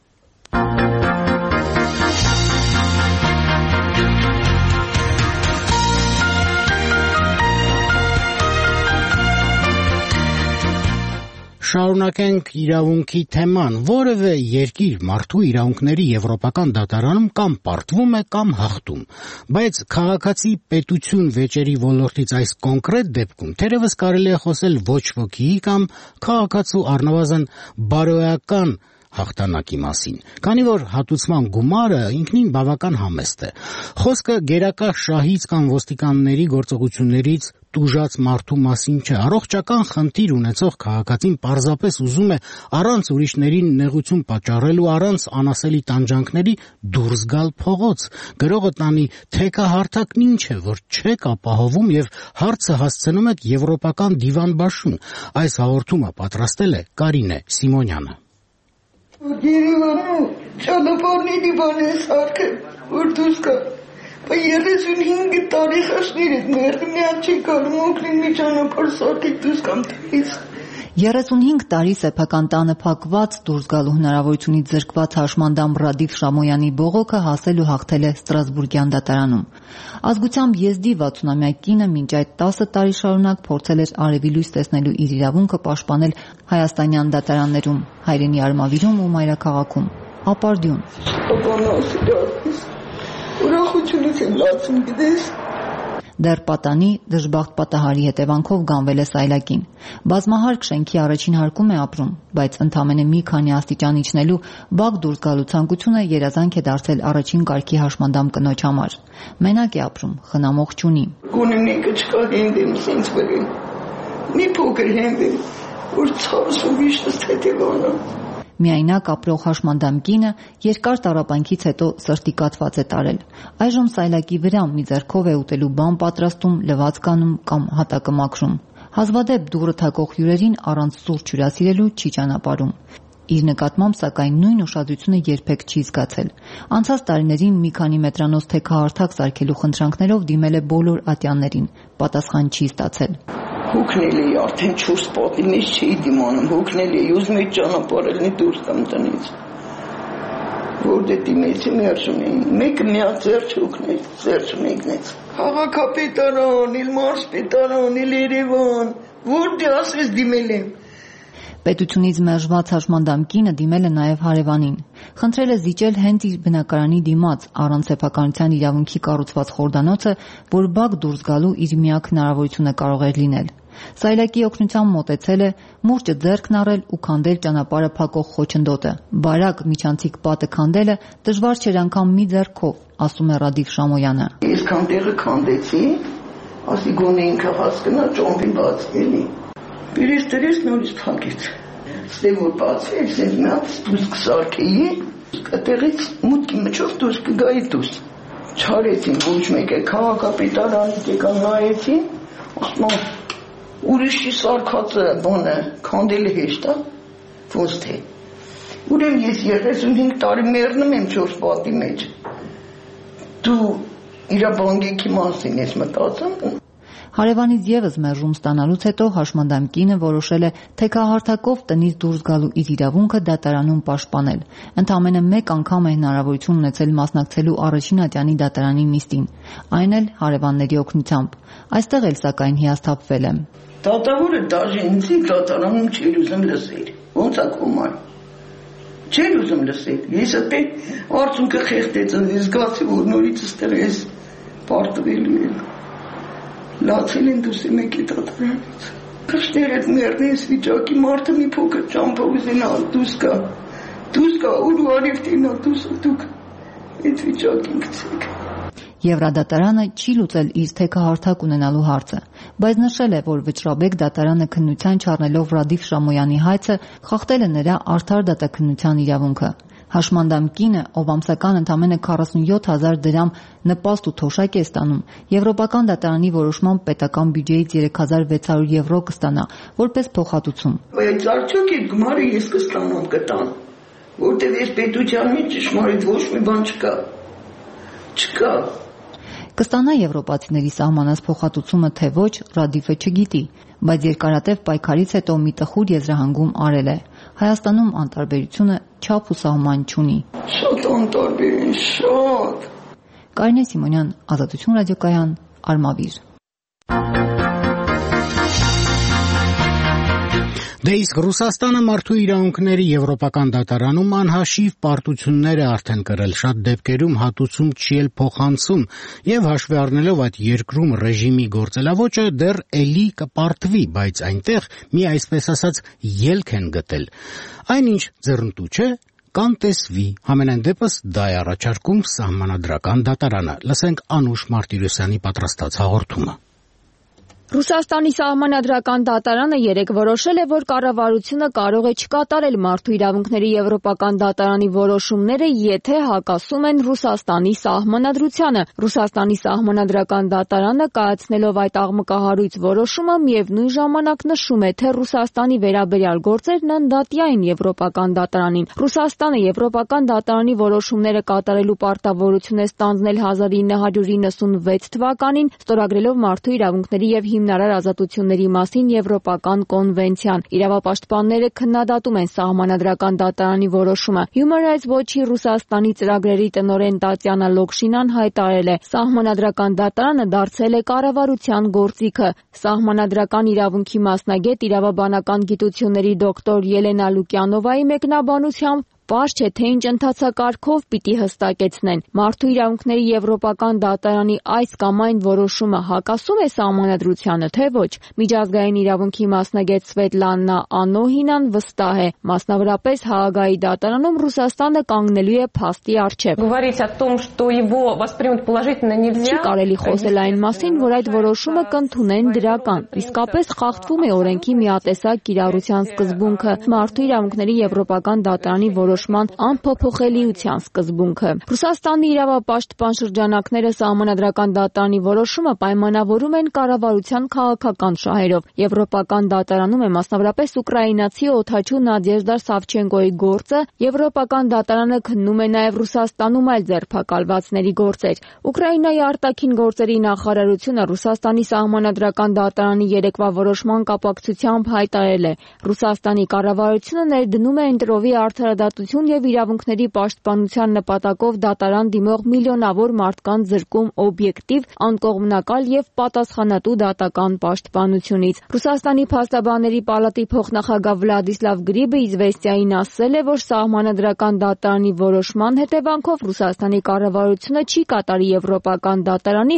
Շարունակենք իրավունքի թեման։ Որևէ երկիր մարդու իրավունքների եվրոպական դատարանում կամ պարտվում է, կամ հաղթում։ Բայց քաղաքացի պետություն վեճերի ոլորտից այս կոնկրետ դեպքում թերևս կարելի է խոսել ոչ ոքի կամ քաղաքացու առնվազն բարոյական հաղթանակի մասին, քանի որ հատուցման գումարը ինքնին բավական համեստ է։ Խոսքը գերակա շահից կամ ոստիկանների գործողություններից տուժած մարդու մասին չէ։ Առողջական խնդիր ունեցող քաղաքացին պարզապես ուզում է առանց ուրիշներին նեղություն պատճառելու, առանց անասելի տանջանքների դուրս գալ փողոց։ Գրողը տանի թեքահարթակն ինչ է, որ չեք ապահովում եւ հարցը հասցնում եք եվրոպական դիվանբաշուն։ Այս հաղորդումը պատրաստել է Կարինե Սիմոնյանը։ Երևանում ճանապարհի դիվան է սարքը, որ դուրս գա։ 35 տարի խաշներ հետ մերն միակ չի կարում օգնել մի ճանապարհ սարքել դուրս կամ տալիս։ 35 տարի սեփական տանը փակված դուրս գալու հնարավորությունից զրկված հաշմանդամ Ռադիֆ Շամոյանի բողոքը հասել ու հաղթել է Ստրասբուրգյան դատարանում։ Ազգությամբ եզդի 60-ամյա կինը մինչ այդ 10 տարի շարունակ փորձել էր արևի լույս տեսնելու իր իրավունքը պաշտպանել հայաստանյան դատարաններում, հայրենի Արմավիրում ու մայրաքաղաքում։ Ապարդյուն։ Ուրախությունից եմ լացում, գիտես։ Դեռ պատանի դժբախտ պատահարի հետևանքով գանվել է սայլակին։ Բազմահարկ շենքի առաջին հարկում է ապրում, բայց ընդամենը մի քանի աստիճան իջնելու բակ դուրս գալու ցանկությունը երազանք է դարձել առաջին կարգի հաշմանդամ կնոջ համար։ Մենակ է ապրում, խնամող չունի։ Գունենիկը չկա հենդեմ սենց վրին։ Մի փոքր հենդեմ, որ ցավս ու վիշտս հետևանա։ Միայնակ ապրող հաշմանդամ կինը երկար տառապանքից հետո սրտի կաթված է տարել։ Այժմ սայլակի վրա մի ձեռքով է ուտելու բան պատրաստում, լվացք անում կամ հատակը մաքրում։ Հազվադեպ դուռը թակող հյուրերին առանց սուրճ հյուրասիրելու չի ճանապարհում։ Իր նկատմամբ սակայն նույն ուշադրությունը երբեք չի զգացել։ Անցած տարիներին մի քանի մետրանոց թեքահարթակ սարքելու խնդրանքներով դիմել է բոլոր ատյաններին, պատասխան չի ստացել։ Հոգնել էի արդեն 4 պատինից չի դիմանում, հոգնել էի, ուզում էի ճանապարհել դուրս կամ տնից։ Որտե դիմեցի մերժում էին, մեկը միակ ձեռք հոգնել, ձեռք մեկնեց։ Քաղաքապետարան, իլ մարզպետարան, իլ Երևան, որտե ասես դիմել եմ։ Պետությունից մերժված հաշմանդամ կինը դիմել է նաև հարևանին։ Խնդրել է զիջել հենց իր բնակարանի դիմաց առանց սեփականության իրավունքի կառուցված խորդանոցը, որ բակ դուրս գալու իր միակ հնարավորությունը կարող էր լինել։ Սայլակի օգնությամբ մոտեցել է, մուրճը ձեռքն առել ու քանդել ճանապարհը փակող խոչընդոտը։ Բարակ միջանցիկ պատը քանդելը դժվար չէր անգամ մի ձեռքով, ասում է Ռադիֆ Շամոյանը։ Ես քանդեղը քանդեցի, ասի գոնե ինքը հասկնա ճոմբին բացվելի։ Բերես դրես նորից փակեց։ Ստե որ բացվի, ես մի հատ դուրս կսարքեի, այդտեղից մուտքի միջով դուրս կգայի դուրս։ Չարեցին ոչ մեկը, քաղաքապետարանի եկան նայեցին, ասում ուրիշի սարքածը բանը քանդելը հեշտ է, ոնց թե։ Ուրեմն ես 35 տարի մեռնում եմ 4 պատի մեջ։ Դու իր բանկի մասին ես մտածում։ Հարևանից եւս մերժում ստանալուց հետո հաշմանդամ կինը որոշել է թեքահարթակով տնից դուրս գալու իր իրավունքը դատարանում պաշտպանել։ Ընդամենը մեկ անգամ է հնարավորություն ունեցել մասնակցելու առաջին ատյանի դատարանի նիստին, այն էլ հարևանների օգնությամբ։ Այստեղ էլ սակայն հիասթափվել եմ։ Դատավորը դաժե ինձ դատարանում չէր ուզում լսել։ Ոնց է կոմար։ Չէր ուզում լսել։ Ես այդպես արդյունքը խեղդեց, զգացի, որ նորից ստեղ ես պարտվելու եմ։ Լացել են դուսի մեկի դատարանից։ Քշներ այդ մերնես վիճակի մարդը մի փոքր ճամփով ուզենա դուս կա, ու արիվտինա դուս դուք այդ վիճակին գցեք։ Եվրադատարանը չի լուծել իր թեքահարթակ ունենալու հարցը, բայց նշել է, որ Վճռաբեկ դատարանը քննության չառնելով Ռադիֆ Շամոյանի հայցը խախտել է նրա արդար դատաքննության իրավունքը։ Հաշմանդամ կինը, ով ամսական ընդամենը 47,000 դրամ նպաստ ու թոշակ է ստանում, Եվրոպական դատարանի որոշմամբ պետական բյուջեից 3600 եվրո կստանա, որպես փոխհատուցում։ Բայց արդյոք այդ գումարը ես կստանամ կտան, որտեղ ես պետության մեջ ճշմարիտ ոչ մի բան չկա։ Կստանա եվրոպացիների սահմանած փոխհատուցումը թե ոչ, Ռադիֆը չգիտի, բայց երկարատև պայքարից հետո մի տխուր եզրահանգում արել է։ Հայաստանում անտարբերությունը չափ ու սահման չունի։ Շատ անտարբեր են, շատ։ Կարինե Սիմոնյան, Ազատություն ռադիոկայան, Արմավիր։ Դե իսկ Ռուսաստանը մարդու իրավունքների եվրոպական դատարանում անհաշիվ պարտություններ է արդեն կրել, շատ դեպքերում հատուցում չի էլ փոխանցում, եւ հաշվի առնելով այդ երկրում ռեժիմի գործելավոճը դեռ էլի կպարտվի, բայց այնտեղ մի այսպես ասած ելք են գտել։ Այնինչ ձեռնտու չէ, կանտեսվի, համենայն դեպս դա է առաջարկում սահմանադրական դատարանը։ Լսենք Անուշ Մարտիրոսյանի պատրաստած հաղորդումը։ Ռուսաստանի սահմանադրական դատարանը երեկ որոշել է, որ կառավարությունը կարող է չկատարել մարդու իրավունքների եվրոպական դատարանի որոշումները, եթե հակասում են Ռուսաստանի սահմանադրությանը։ Ռուսաստանի սահմանադրական դատարանը կայացնելով այդ աղմկահարույց որոշումը միևնույն ժամանակ նշում է, թե Ռուսաստանի վերաբերյալ գործերն անդատյա են եվրոպական դատարանին։ Ռուսաստանը եվրոպական դատարանի որոշումները կատարելու պարտավորություն է ստանձնել 1996 թվականին, ստորագրելով մարդու իրավունքների եւ հիմնարար ազատությունների մասին Եվրոպական կոնվենցիան։ Իրավապաշտպանները քննադատում են Սահմանադրական դատարանի որոշումը։ Human Rights Watch-ի Ռուսաստանի ծրագրերի տնօրեն Տատյանա Լոկշինան հայտարարել է. Սահմանադրական դատարանը դարձել է կառավարության գործիքը։ Սահմանադրական իրավունքի մասնագետ, իրավաբանական գիտությունների դոկտոր Ելենա Լուկյանովայի մեկնաբանությամբ պարզ չէ, թե ինչ ընթացակարգով պիտի հստակեցնեն։ Մարդու իրավունքների Եվրոպական դատարանի այս կամ այն որոշումը հակասում է Սահմանադրությանը, թե ոչ։ Միջազգային իրավունքի մասնագետ Սվետլանա Անոհինան վստահ է, մասնավորապես Հաագայի դատարանում Ռուսաստանը կանգնելու է փաստի առջև։ Չի կարելի խոսել այն մասին, որ այդ որոշումը կընդունեն դրական։ Իսկապես խախտվում է օրենքի միատեսակ կիրառության սկզբունքը, մարդու իրավունքների Եվրոպական դատարանի որոշման անփոփոխելիության սկզբունքը։ Ռուսաստանի իրավապաշտպան շրջանակները Սահմանադրական դատարանի որոշումը պայմանավորում են կառավարության քաղաքական շահերով։ Եվրոպական դատարանում է մասնավորապես ուկրաինացի օդաչու Նադեժդա Սավչենկոյի գործը, Եվրոպական դատարանը քննում է նաև Ռուսաստանում այլ ձերբակալվածների գործեր։ Ուկրաինայի արտաքին գործերի նախարարությունը Ռուսաստանի Սահմանադրական դատարանի երեկվա որոշման կապակցությամբ հայտարարել է. Ռուսաստանի կառավարությունը ներդնում է ընտրովի արդարադատություն եւ իրավունքների պաշտպանության նպատակով դատարան դիմող միլիոնավոր մարդկանց զրկում օբյեկտիվ, անկողմնակալ եւ պատասխանատու դատական պաշտպանությունից։ Ռուսաստանի փաստաբանների պալատի փոխնախագահ Վլադիսլավ Գրիբը Իզվեստիային ասել է, որ Սահմանադրական դատարանի որոշման հետևանքով Ռուսաստանի կառավարությունը չի կատարի Եվրոպական դատարանի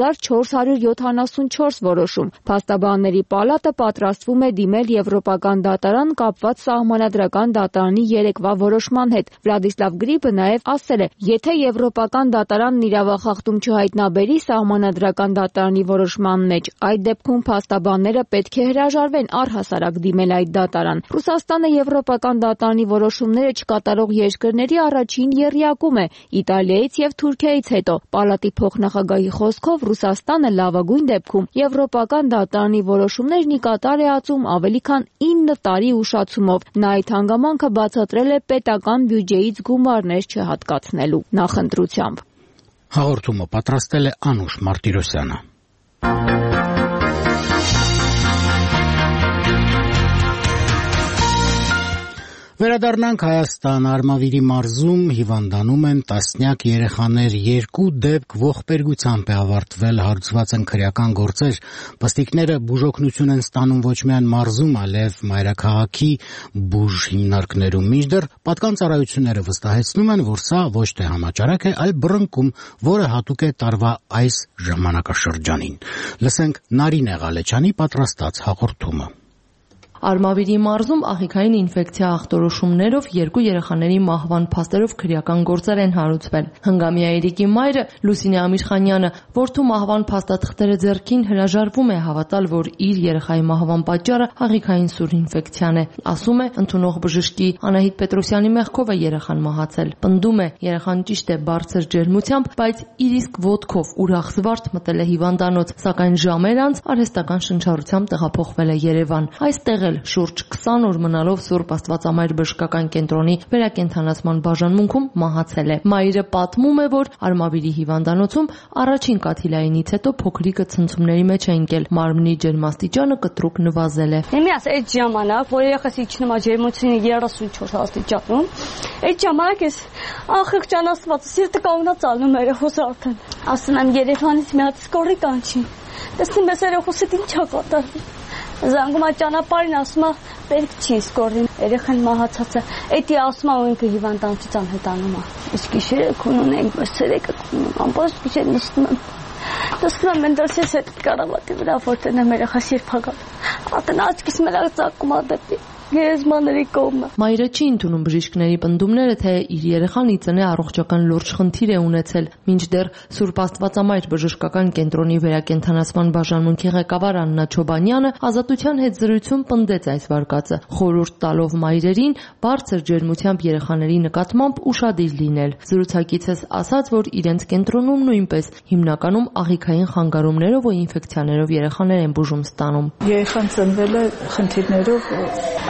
1474 որոշում։ Փաստաբանների պալատը պատրաստվում է դիմել Եվրոպական դատարան կապված Սահմանադրական դատարանի երեկվա որոշման հետ։ Վլադիսլավ Գրիբը նաև ասել է, եթե Եվրոպական դատարանն իրավախախտում չհայտնաբերի Սահմանադրական դատարանի որոշման մեջ, այդ դեպքում փաստաբանները պետք է հրաժարվեն առհասարակ դիմել այդ դատարան։ Ռուսաստանը Եվրոպական դատարանի որոշումները չկատարող երկրների առաջին եռյակում է Իտալիայից եւ Թուրքիայից հետո։ Պալատի փոխնախագահի խոսքով Ռուսաստանը լավագույն դեպքում Եվրոպական դատարանի որոշումներն ի կատար է ածում ավելի քան 9 տարի ուշացումով։ Նա այդ հանգամանքը բացատրել է պետական բյուջեից գումարներ չհատկացնելու նախընտրությամբ։ Հաղորդումը պատրաստել է Անուշ Մարտիրոսյանը։ Վերադառնանք Հայաստան։ Արմավիրի մարզում հիվանդանում են տասնյակ երեխաներ, 2 դեպք ողբերգությամբ է ավարտվել, հարուցված են քրեական գործեր։ Պստիկները բուժօգնություն են ստանում ոչ միայն մարզում, այլև մայրաքաղաքի բուժ հիմնարկներում։ Մինչդեռ պատկան ծառայությունները վստահեցնում են, որ սա ոչ թե համաճարակ է, այլ բռնկում, որը հատուկ է տարվա այս ժամանակաշրջանին։ Լսենք Նարինե Ղալեչյանի պատրաստած հաղորդումը։ Արմավիրի մարզում աղիքային ինֆեկցիա ախտորոշումներով 2 երեխաների մահվան փաստերով քրեական գործեր են հարուցվել։ Հնգամյա Երիկի մայրը Լուսինե Ամիրխանյանը որդու մահվան փաստաթղթերը ձեռքին հրաժարվում է հավատալ, որ իր երեխայի մահվան պատճառը աղիքային սուր ինֆեկցիան է։ Ասում է, ընդունող բժշկի Անահիտ Պետրոսյանի մեղքով է երեխան մահացել։ Պնդում է, երեխան ճիշտ է բարձր ջերմությամբ, բայց իր իսկ ոտքով ուրախ զվարթ մտել է հիվանդանոց, սակայն ժամեր անց արհեստական շնչառությամբ տեղափոխվել է Երևան։ Այստեղ շուրջ 20 օր մնալով Սուրբ Աստվածամայր բժշկական կենտրոնի վերակենդանացման բաժանմունքում մահացել է։ Մայրը պատմում է, որ Արմավիրի հիվանդանոցում առաջին կաթիլայինից հետո փոքրիկը ցնցումների մեջ է ընկել, մարմնի ջերմաստիճանը կտրուկ նվազել է։ Իմի աս այդ ժամանակ, որ երեխաս իջնում է ջերմությունը 34 աստիճանում, այդ ժամանակ ես ախղճանացված սիրտը կանգնած ալնում երեխոս արդեն։ Ասում եմ Երևանից մի հատ սկորի կանչի։ Տեսնում ես երեխոսդ ինչ է կատարվում։ Զանգում է ճանապարհին, ասում է պետք չի սկորին, երեխան մահացած է։ Էդի ասում է ինքը հիվանդանոցից անհետանում է։ Իսկ գիշերը քունուն ենք, բայց ցերեկը քունուն, ամբողջ գիշեր նստում եմ։ Տեսնում եմ դասես այդ կարավատի վրա որտեղ եմ երեխաս երբակալ։ Ատեն աչքիս մենակ ծակում է դեպի գերեզմանների կողմը։ Մայրը չի ընդունում բժիշկների պնդումները, թե իր երեխան ի ծնե առողջական լուրջ խնդիր է ունեցել։ Մինչդեռ Սուրբ Աստվածամայր բժշկական կենտրոնի վերակենդանացման բաժանմունքի ղեկավար Աննա Չոբանյանը Ազատության հետ զրույցում պնդեց այս վարկածը, խորհուրդ տալով մայրերին բարձր ջերմությամբ երեխաների նկատմամբ ուշադիր լինել։ Զրուցակիցս ասաց, որ իրենց կենտրոնում նույնպես հիմնականում աղիքային խանգարումներով ու ինֆեկցիաներով երեխաներ են բուժում ստանում։ Երեխան ծնվել է խնդիրներով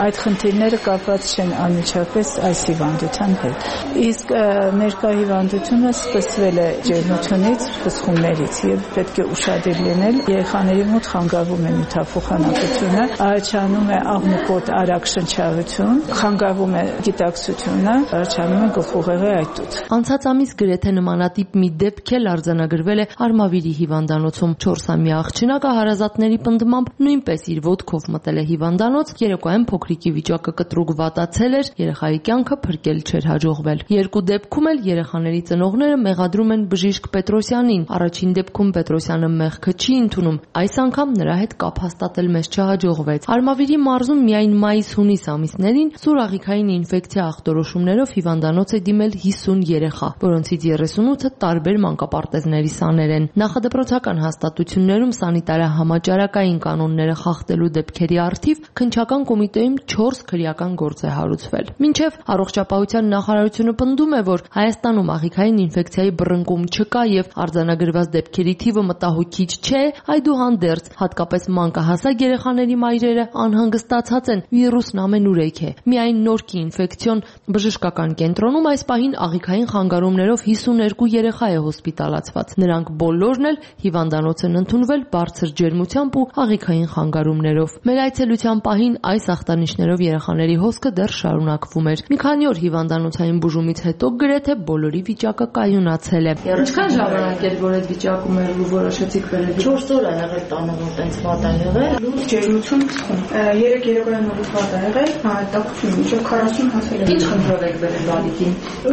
այդ խնդիրները կապված չեն անմիջապես այս հիվանդության հետ։ Իսկ ներկա հիվանդությունը սկսվել է ջերմությունից, ֆսխումներից եւ պետք է ուշադիր լինել։ Երեխաների մոտ խանգարվում է նյութափոխանակությունը, առաջանում է աղմուկոտ արագ շնչառություն, խանգարվում է գիտակցությունը, առաջանում է գլխուղեղի այտուց։ Անցած ամիս գրեթե նմանատիպ մի դեպք էլ արձանագրվել է Արմավիրի հիվանդանոցում։ 4-ամյա աղջնակը հարազատների պնդմամբ նույնպես իր ոտքով մտել է հիվանդանոց, երեկոյան փոքրիկի վիճակը կտրուկ վատացել էր, երեխայի կյանքը փրկել չէր հաջողվել։ Երկու դեպքում էլ երեխաների ծնողները մեղադրում են բժիշկ Պետրոսյանին։ Առաջին դեպքում Պետրոսյանը մեղքը չի ընդունում, այս անգամ նրա հետ կապ հաստատել մեզ չհաջողվեց։ Արմավիրի մարզում միայն մայիս-հունիս ամիսներին սուր աղիքային ինֆեկցիա ախտորոշումներով հիվանդանոց է դիմել 50 երեխա, որոնցից 38-ը տարբեր մանկապարտեզների սաներ են։ Նախադպրոցական հաստատություններում սանիտարահամաճարակային կանոնները խախտելու դեպքերի առթիվ քննչական կոմիտեում 4 քրեական գործ է հարուցվել։ Մինչև առողջապահության նախարարությունը պնդում է, որ Հայաստանում աղիքային ինֆեկցիայի բռնկում չկա եւ արձանագրված դեպքերի թիվը մտահոգիչ չէ, այդուհանդերձ հատկապես մանկահասակ երեխաների մայրերը անհանգստացած են, վիրուսն ամենուրեք է։ Միայն Նորքի ինֆեկցիոն բժշկական կենտրոնում այս պահին աղիքային խանգարումներով 52 երեխա է հոսպիտալացված։ Նրանք բոլորն էլ հիվանդանոց են ընդունվել բարձր ջերմությամբ ու աղիքային խանգարումներով։ Մեր այցելության պահին այս ախտանիշներով երեխաների հոսքը դեռ շարունակվում էր։ Մի քանի օր հիվանդանոցային բուժումից հետո գրեթե բոլորի վիճակը կայունացել է։ Ինչքան ժամանակ էր, որ այդ վիճակում էր ու որոշեցիք վերել։ 4 օր ա եղել տանը, որ տենց վատ ա եղել։ Լուրջ ջերմություն ցխում։ 3 երեկոյան նորից վատ ա եղել, տաքություն մինչև 40 հասել է։ Ինչ խնդրով եք վերել բալիկին։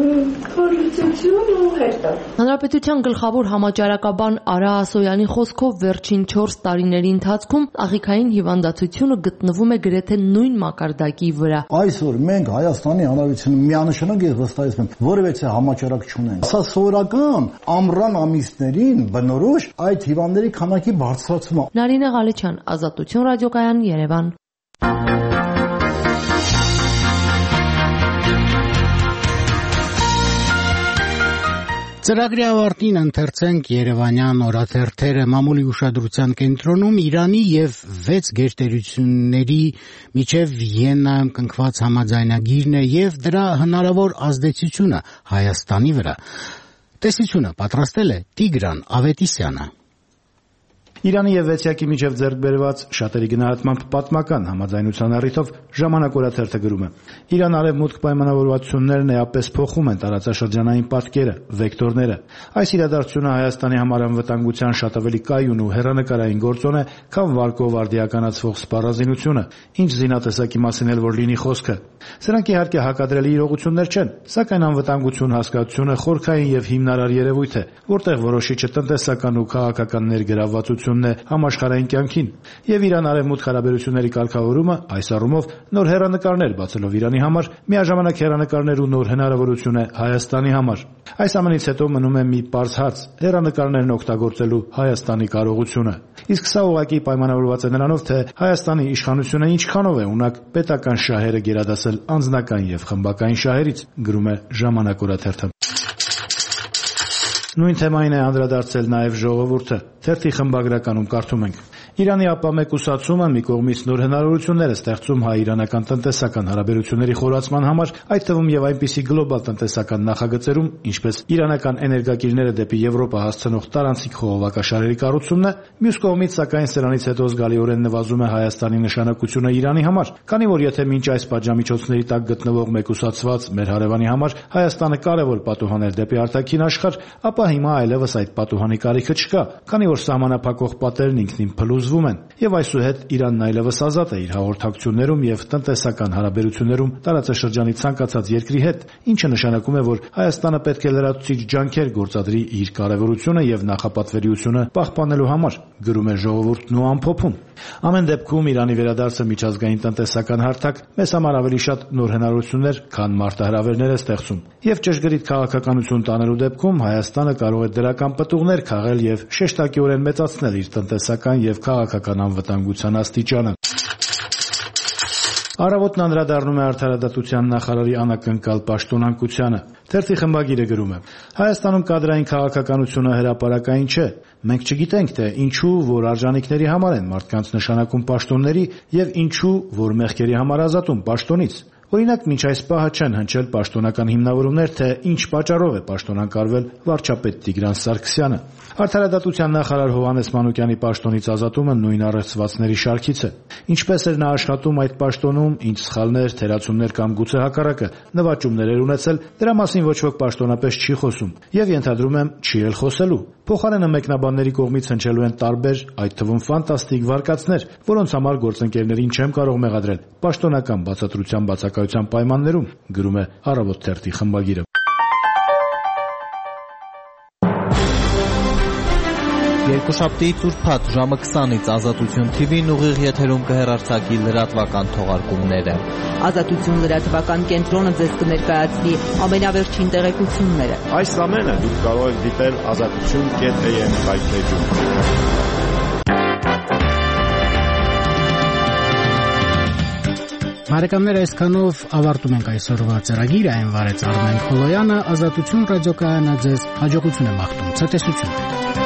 Քարլիցություն ու հետո։ Հանրապետության գլխավոր համաճարակաբան Արա Ասոյանի խոսքով վերջին 4 տարիների ընթացքում աղիքային հիվանդացությունը գտնվում է գրեթե նույն մակարդակի վրա։ Այսօր մենք Հայաստանի Հանրապետությունում միանշանակ ես վստահեցնում եմ, որևէ համաճարակ չունենք։ Սա սովորական ամռան ամիսներին բնորոշ այդ հիվանդների քանակի բարձրացումը։ Նարինե Ղալեչյան, Ազատություն ռադիոկայան, Երևան։ Ծրագրի ավարտին ընթերցենք Երևանյան օրաթերթերը։ Մամուլի ուշադրության կենտրոնում Իրանի եւ 6 գերտերությունների միջև Վիեննայում կնքված համաձայնագիրն է եւ դրա հնարավոր ազդեցությունը Հայաստանի վրա։ Տեսությունը պատրաստել է Տիգրան Ավետիսյանը։ Իրանի եւ Վեցիակի միջև ձեռք բերված շատերի գնահատմամբ պատմական համաձայնության առիթով Ժամանակ օրաթերթը գրում է. Իրան-արևմուտք պայմանավորվածություններն էապես փոխում են տարածաշրջանային պատկերը, վեկտորները։ Այս իրադարձությունը Հայաստանի համար անվտանգության շատ ավելի կայուն ու հեռանկարային գործոն է, քան վարկով արդիականացվող սպառազինությունը, ինչ զինատեսակի մասին էլ որ լինի խոսքը։ Սրանք իհարկե հակադրելի իրողություններ չեն, սակայն անվտանգություն հասկացությունը խորքային եւ հիմնարար երևույթ է, որտեղ որոշիչը տնտեսական ու քաղաքական ներգրավվածությունն է համաշխարհային կյանքին, եւ Իրան-արևմուտք հարաբերությունների կարգավորումը այս առումով նոր հեռանկարներ բացելով Իրանի համար, միաժամանակ հեռանկարներ ու նոր հնարավորություն է Հայաստանի համար։ Այս ամենից հետո մնում է մի պարզ հարց՝ հեռանկարներն օգտագործելու Հայաստանի կարողությունը։ Իսկ սա ուղղակի պայմանավորված է նրանով, թե Հայաստանի իշխանությունը ինչքանով է ունակ պետական շահերը գերադասել անձնական եւ խմբական շահերից, գրում է Ժամանակ օրաթերթը։ Նույն թեմային է անդրադարձել նաև ժողովուրդը։ Թերթի խմբագրականում կարդում ենք. Իրանի ապամեկուսացումը մի կողմից նոր հնարավորություններ է ստեղծում հայ-իրանական տնտեսական հարաբերությունների խորացման համար, այդ թվում եւ այնպիսի գլոբալ տնտեսական նախագծերում, ինչպես իրանական էներգակիրները դեպի Եվրոպա հասցնող տարանցիկ խողովակաշարերի կառուցումն է, մյուս կողմից սակայն սրանից հետո զգալիորեն նվազում է Հայաստանի նշանակությունը Իրանի համար, քանի որ եթե մինչ այս պատժամիջոցների տակ գտնվող մեկուսացված մեր հարևանի համար Հայաստանը կարևոր պատուհան էր դեպի արտաքին աշխարհ, ապա հիմա այլևս այդ պատուհանի կարիքը չկա, քանի որ սահմանափակող պատերն ինքնին փլուզվում են, եւ այսուհետ Իրանն այլևս ազատ է իր հաղորդակցություններում եւ տնտեսական հարաբերություններում տարածաշրջանի ցանկացած երկրի հետ, ինչը նշանակում է, որ Հայաստանը պետք է լրացուցիչ ջանքեր գործադրի իր կարևորությունը եւ նախապատվելիությունը պահպանելու համար, գրում է ժողովուրդն ու ամփոփում։ Ամեն դեպքում Իրանի վերադարձը միջազգային տնտեսական հարթակ մեզ համար ավելի շատ նոր հնարավորություններ, քան մարտահրավերներ է ստեղծում, եւ ճշգրիտ քաղաքականություն տանելու դեպքում Հայաստանը կարող է դրական պտուղներ քաղել եւ շեշտակիորեն մեծացնել իր տնտեսական եւ քաղաքական անվտանգության աստիճանը։ Առավոտն անդրադառնում է արդարադատության նախարարի անակնկալ պաշտոնանկությանը։ Թերթի խմբագիրը գրում է. Հայաստանում կադրային քաղաքականությունը հրապարակային չէ։ Մենք չգիտենք, թե ինչու, որ արժանինքների համար են մարդկանց նշանակում պաշտոնների եւ ինչու, որ մեղքերի համար ազատում պաշտոնից։ Օրինակ, մինչ այս պահը չեն հնչել պաշտոնական հիմնավորումներ, թե ինչ պատճառով է պաշտոնակարգվել վարչապետ Տիգրան Սարգսյանը։ Արդարադատության նախարար Հովհաննես Մանուկյանի պաշտոնից ազատումը նույն առեղծվածների շարքից է։ Ինչպես էր նա աշխատում այդ պաշտոնում, ինչ սխալներ, թերացումներ կամ գուցե հակառակը նվաճումներ էր ունեցել, դրա մասին ոչ ոք պաշտոնապես չի խոսում եւ ենթադրում եմ չի էլ խոսելու։ Փոխարենը մեկնաբանների կողմից հնչելու են տարբեր, այդ թվում ֆանտաստիկ վարկածներ, որոնց համար գործընկերներին չեմ կարող մեղադրել պաշտոնական բացատրության բացակայության պայմաններում, գրում է Առավոտ թերթի խմբագիրը։ Երկուշաբթի ծուրփաթ ժամը 20-ից Ազատություն TV-ն ուղիղ եթերում կհեռարձակի լրատվական թողարկումները։ Ազատություն լրատվական կենտրոնը ձեզ կներկայացնի ամենավերջին տեղեկությունները։ Այս ամենը դուք կարող եք դիտել azatutun.am վայրէջում։ Բարեկամներ, այսքանով ավարտում ենք այսօրվա ծրագիրը, այն վարեց Արմեն Խոլոյանը, Ազատություն ռադիոկայանը ձեզ հաջողություն է մաղթում, ցտեսություն։